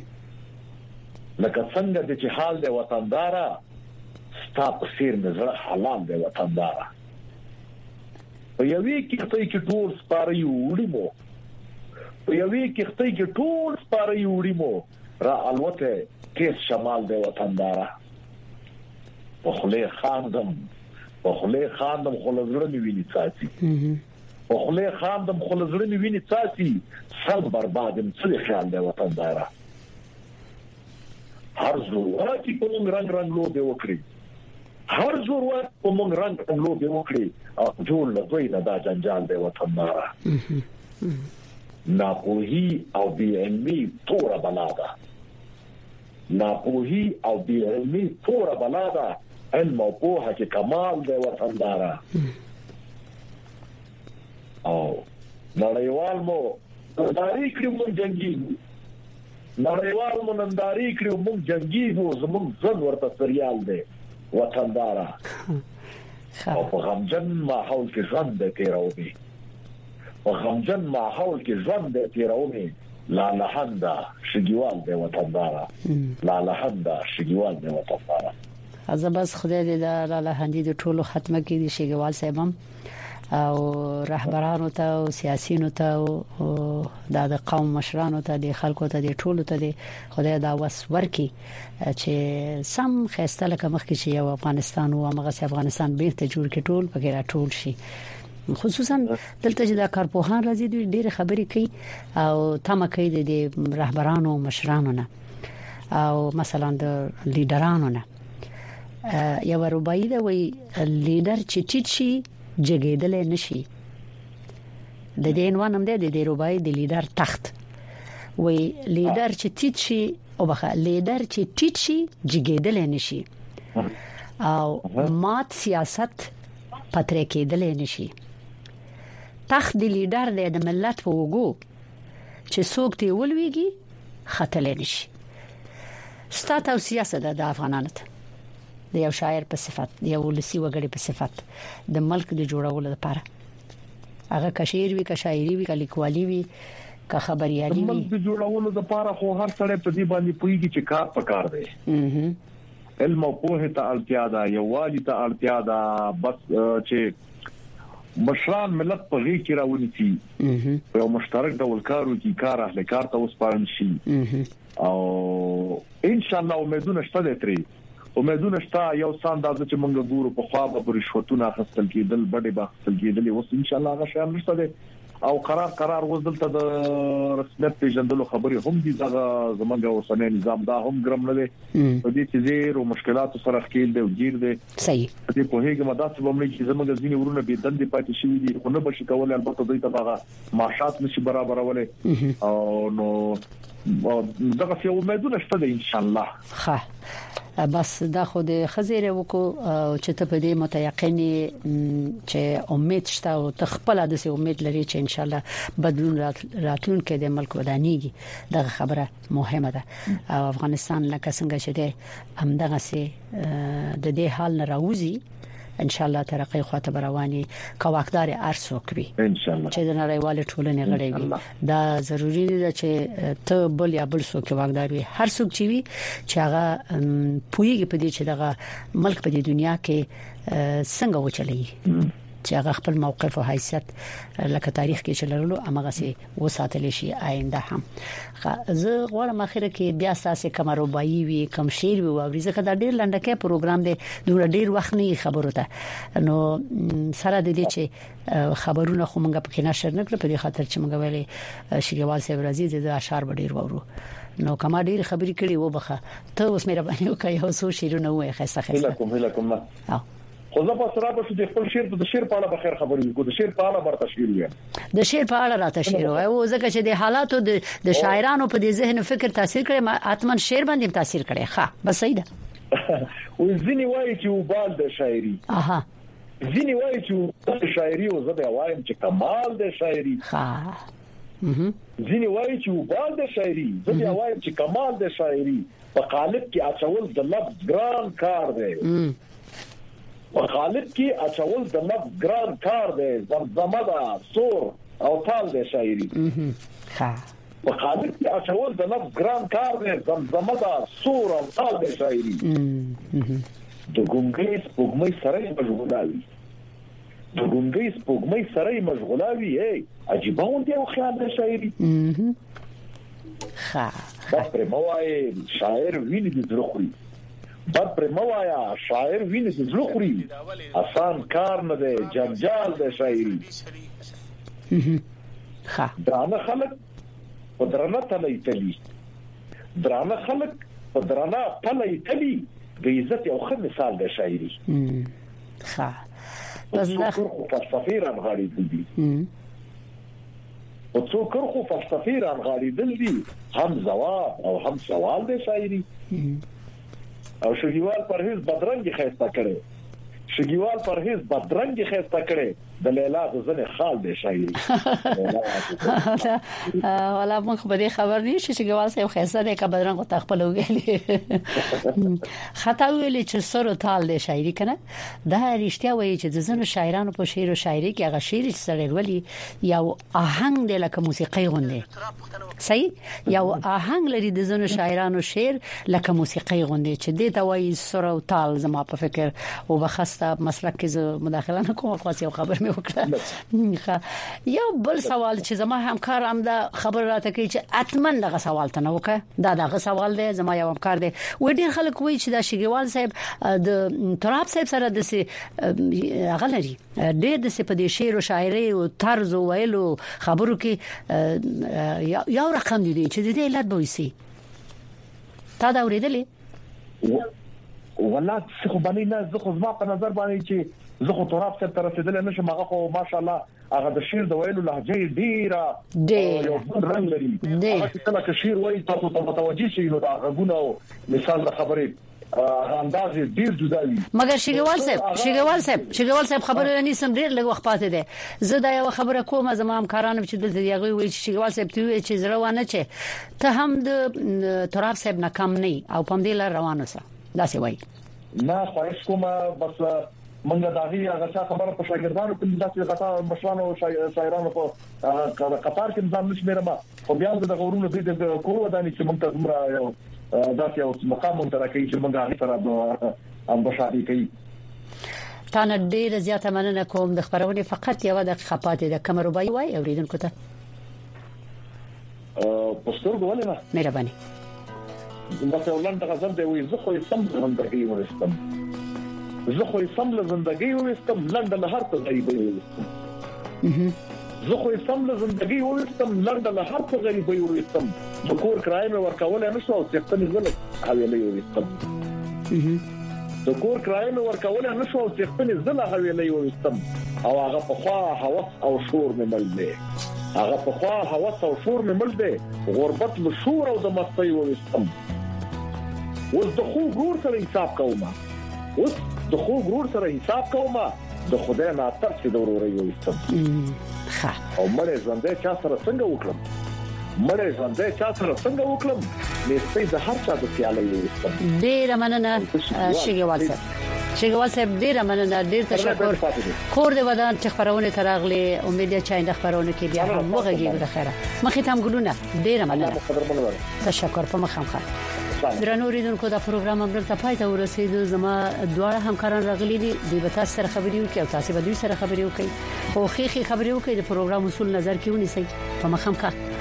لکه څنګه چې حال دی وطندارا ستا په سیر نظر حلال دی وطندارا په یوې کښتۍ کې ټول سپاره وړي مو په یوې کښتۍ کې ټول سپاره وړي مو را الوته تیز شمال دی وطندارا په خله خاندم خلزړه نیویني ساتي په خله خاندم خلزړه نیویني ساتي سل بربادم څه خیال دی وطندارا هر ضرورت په موږ رنگ لوبه وکړي هر ضرورت په موږ رنگ لوبه وکړي او ټول له دوی نه دا جنجال دی وطندارا ناپوهي او بی علمي تور بلاده ناپوهي او بی علمي تور بلاده علم او پوهه کې کمال دی وطندارا او نړیوال مو ننداري کړو مونږ جنگي نړیوال مو ننداري کړو مونږ جنگي وو زمونږ ځن ورته سریال دی وطندارا او په غمجن ماحول کې ژوند تیروي په غمجن ماحول کې ژوند تیروي لا لهندا شګیوال دی وطندارا لا لهندا شګیوال دی وطندارا از بس خدای دې د لهندې د ټولو ختمه کې دي شګیوال صاحب او رهبرانو ته او سیاسيونو ته او د قوم مشرانو ته د خلکو ته د ټولو ته د خدای دا وسور کی چې سم خسته لکه مخکې چې یو افغانستان او هغه افغانستان به ته جوړ کې ټول پکې را ټول شي خصوصا دلته چې د کارپوهان راځي ډېر خبرې کوي او تمه کوي د رهبرانو مشرانو نه او مثلا د لیډرانو نه یو رباعي دا وی لیډر چې ټیټ شي جګیدل نشي د دې عنوان هم دی د رباعي د لیډر تخت وی لیډر چې ټیټ شي او بخا لیډر چې ټیټ شي جګیدل نشي او مات سیاست پاتره کېدل نشي تخت د لیډر د ملت په وګو چې څوک ته ولويږي خطر نشي ستات او سیاست د افغانانو د یو شاعر په صفت د یو ولسی وګړي په صفت د ملک د جوړولو لپاره هغه کشیر وی کشاعري وی لیکوالي وی کا خبريالي وی د ملک د جوړولو لپاره خو هر څړې په دې باندې پويږي چې کار پکار دی علم او پوهه ته اړتیا ده یو والی ته اړتیا ده بس چې مشران ملت په غي کې راونی شي په مشترک ډول کارو کې کار اهل کار ته وسپارل شي او ان شاء الله امیدونه شته ترې امیدونه شته یو ساندازه چې موږ ګورو په خوا به رشوتونه خپل کېدل بډې به خپل کېدل اوس ان شاء الله هغه شی نشته او قرار وزدلته د رسمیت پیژندلو خبرې هم دي دا زمونږ اوسنۍ نظام دا هم ګرم نه دي په دې چې زیر او مشکلات سره ښکیل دي او ګیر دي صحیح دې په هیڅ ماده څه باندې چې زمونږ ځینې ورونه به دندې پاتې شي دي خو نه بشي کولای البته دوی ته هغه معاشات نشي برابرولای او نو دغه څه امیدونه شته ان شاء الله ښه بس دا خو د خزیره وکړو چې ته په دې متيقني چې امید شته او تخپل د سه امید لري چې ان شاء الله بدلون راتلونکي د ملک ودانيږي دا خبره مهمه ده او افغانستان لکه څنګه چې ده همدغه سه د دې حال نه راوځي ان شاء الله ترقی خواته برواني کواکدار ارسوکوي ان شاء الله چې د نړیوال ټولنې غړي وي دا ضروری دی چې ته بل یا بل څوک کواکدار وي هر څوک چې وي چې هغه پویږي په دې چې دغه ملک په دې دنیا کې څنګه وچلي چې هغه خپل موقف او حیثیت لکه تاریخ کې چلرلو امغه سي وساتل شي آینده هم زه غواړم اخره کې بیا ساسه کمروبایي وي کم شیر وي او ځکه دا ډیر لنډکه پروګرام دی دوه ډیر وخت نه خبرو ته نو سره د دې چې خبرونه خو موږ په کې نشر نه کړ په دې خاطر چې موږ ویلې شګوال صاحب راځي د اشعار ډیر وورو نو کما ډیر خبرې کړي و بخه ته اوس مې ربانه وکي او سو شیرونه وای خسته هلکم خو زه په سره په دې خپل شعر د شعر په اړه بخیر خبرې کوم د شعر په اړه برته شعر وي د شعر په اړه راته شعر وای او ځکه چې د حالاتو د شاعرانو په دې ذهن فکر تاثیر کړي اتمن شعر باندې تاثیر کړي ښه بس صحیح ده او ځینی وایي چې وبال د شاعري اها ځینی وایي چې شاعري او زه به وایم چې کمال د شاعري ښه ځینی وایي چې وبال د شاعري زه به وایم چې کمال د شاعري په قالب کې اچول د لفظ ګران کار دی په غالب کې اچول د لفظ ګران کار دی زمزمه ده سور او تال د شاعري ها په غالب کې اچول د لفظ ګران کار دی زمزمه ده سور او تال د شاعري د ګونګې سپوږمۍ سره مشغولاوي د ګونګي سپوږمۍ سره مشغولاوي عجيبه ونده او خیال د شاعري بس پر موای شاعر ویني د زړخوري بس پر موایا شاعر ویني د زړخوري آسان کار نه دی جنجال د شاعري درانه خلک په درانه تلې تلي درانه خلک په درانه تلې تلي د عزت او خد مثال د شاعري بس دا فلسفي راغلي دي او څوک خو فلسفي راغلي دي هم جواب او هم سوال د شاعري او شګیوال پرهیز بدرنګي خسته کړي شګیوال پرهیز بدرنګي خسته کړي د لیلا د زنه خال د شاعري ولا موږ به خبر نه شي شګیوال صاحب خسته د بدرنګ تخپل ویلي خطا ویلي چې سره تال د شاعري کنه دا رښتیا وایي چې د زنه شاعرانو په شعر او شاعري کې هغه شعر سره ولي یو آهنګ د لکه موسیقي غونډه صحیح یو آهنګ لري د زنه شاعرانو شعر لکه موسیقي غونډه چې د توای سره او تال زما په فکر او بخسته مسلک کې مداخله نه کوم خاص یو خبر وکړه یو بل سوال چې زما همکار هم دا خبر راته کوي چې اتمن دغه سوال ته نه وکړه دا دغه سوال دی زما یو همکار دی و ډیر خلک وایي چې دا شګیوال صاحب د تراب صاحب سره د سي غلري ډیر د سي په دې شعر او شاعري او طرز او ویلو خبرو کې یو رقم دی چې د دې علت به وسی تا دا ورېدلې والله څه خو باندې نه زه خو زما په نظر باندې چې زه خو تراب څخه تر رسیدل نشم هغه خو ماشاءالله هغه د شعر د ویلو لهجه ډیره یو رنګ لري هغه کله چې شعر وایي تاسو ته متوجي شئ نو دا غوونه مثال د خبرې انداز ډیر جدا وي مګر شګیوال صاحب خبره نه سم ډیر لږ وخت پاتې ده زه دا یو خبره کوم زما همکارانو چې د یغوي وی شګیوال صاحب ته چې زړه ونه چې ته هم د تراب صاحب نه کم نه او پم دی روانه سه دا څه وای نه خواهش کوم بس منګه داغي هغه خبره په شاګردانو کې داسې غټه مشرانو شاعرانو په قطار کې ځان نشم مرما خو بیا د غورونو د کوو دانی چې موږ ته زمرا داسې یو مقام تر کې چې موږ هغه سره هم بشاري کوي تانه ډیر زیاته مننه کوم د خبرونه فقط یو د خپات د کمربای وای اوریدونکو ته پښتو ولې نه مهرباني زما ته ولنت غزل دی وي زه خو سم زندګي ورستم زه خو سم زندګي ورستم لنډ له هر څه غریبي ورستم زه خو سم زندګي ورستم لنډ له هر څه غریبي ورستم د کور کرای مې ورکول نه شو او څښتنې غلط حوالې ورستم د کور کرای مې ورکول نه شو او څښتنې زله حوالې ورستم او هغه په خوا هوس او شور مې مل دی هغه په خوا هوس او شور مې مل دی غربت له شور او د مستۍ ورستم اوس د خو ګور سره حساب کوم د خدای نه تر څه ضروري وستم او مړ ژوندې چا سره څنګه وکړم نسبت د هر چا د خیالي وستم ډیر مننه شګیوال صاحب ډیر مننه ډیر تشکر کور د ودان چې خبرونه تراغلي امید چې آینده خبرونه کې بیا هم وغږیږي د خیره مخې ته هم ګلونه ډیر مننه تشکر په مخامخ درنو ریدونکو دا پروګرام هم تر پای ته ورسېدو زما دواړه همکاران راغلي دي دوی به تاسو سره خبرې وکړي او تاسو به دوی سره خبرې وکړي خو خېخي خبرې وکړي د پروګرام اصول نظر کې ونیسئ په مخامخ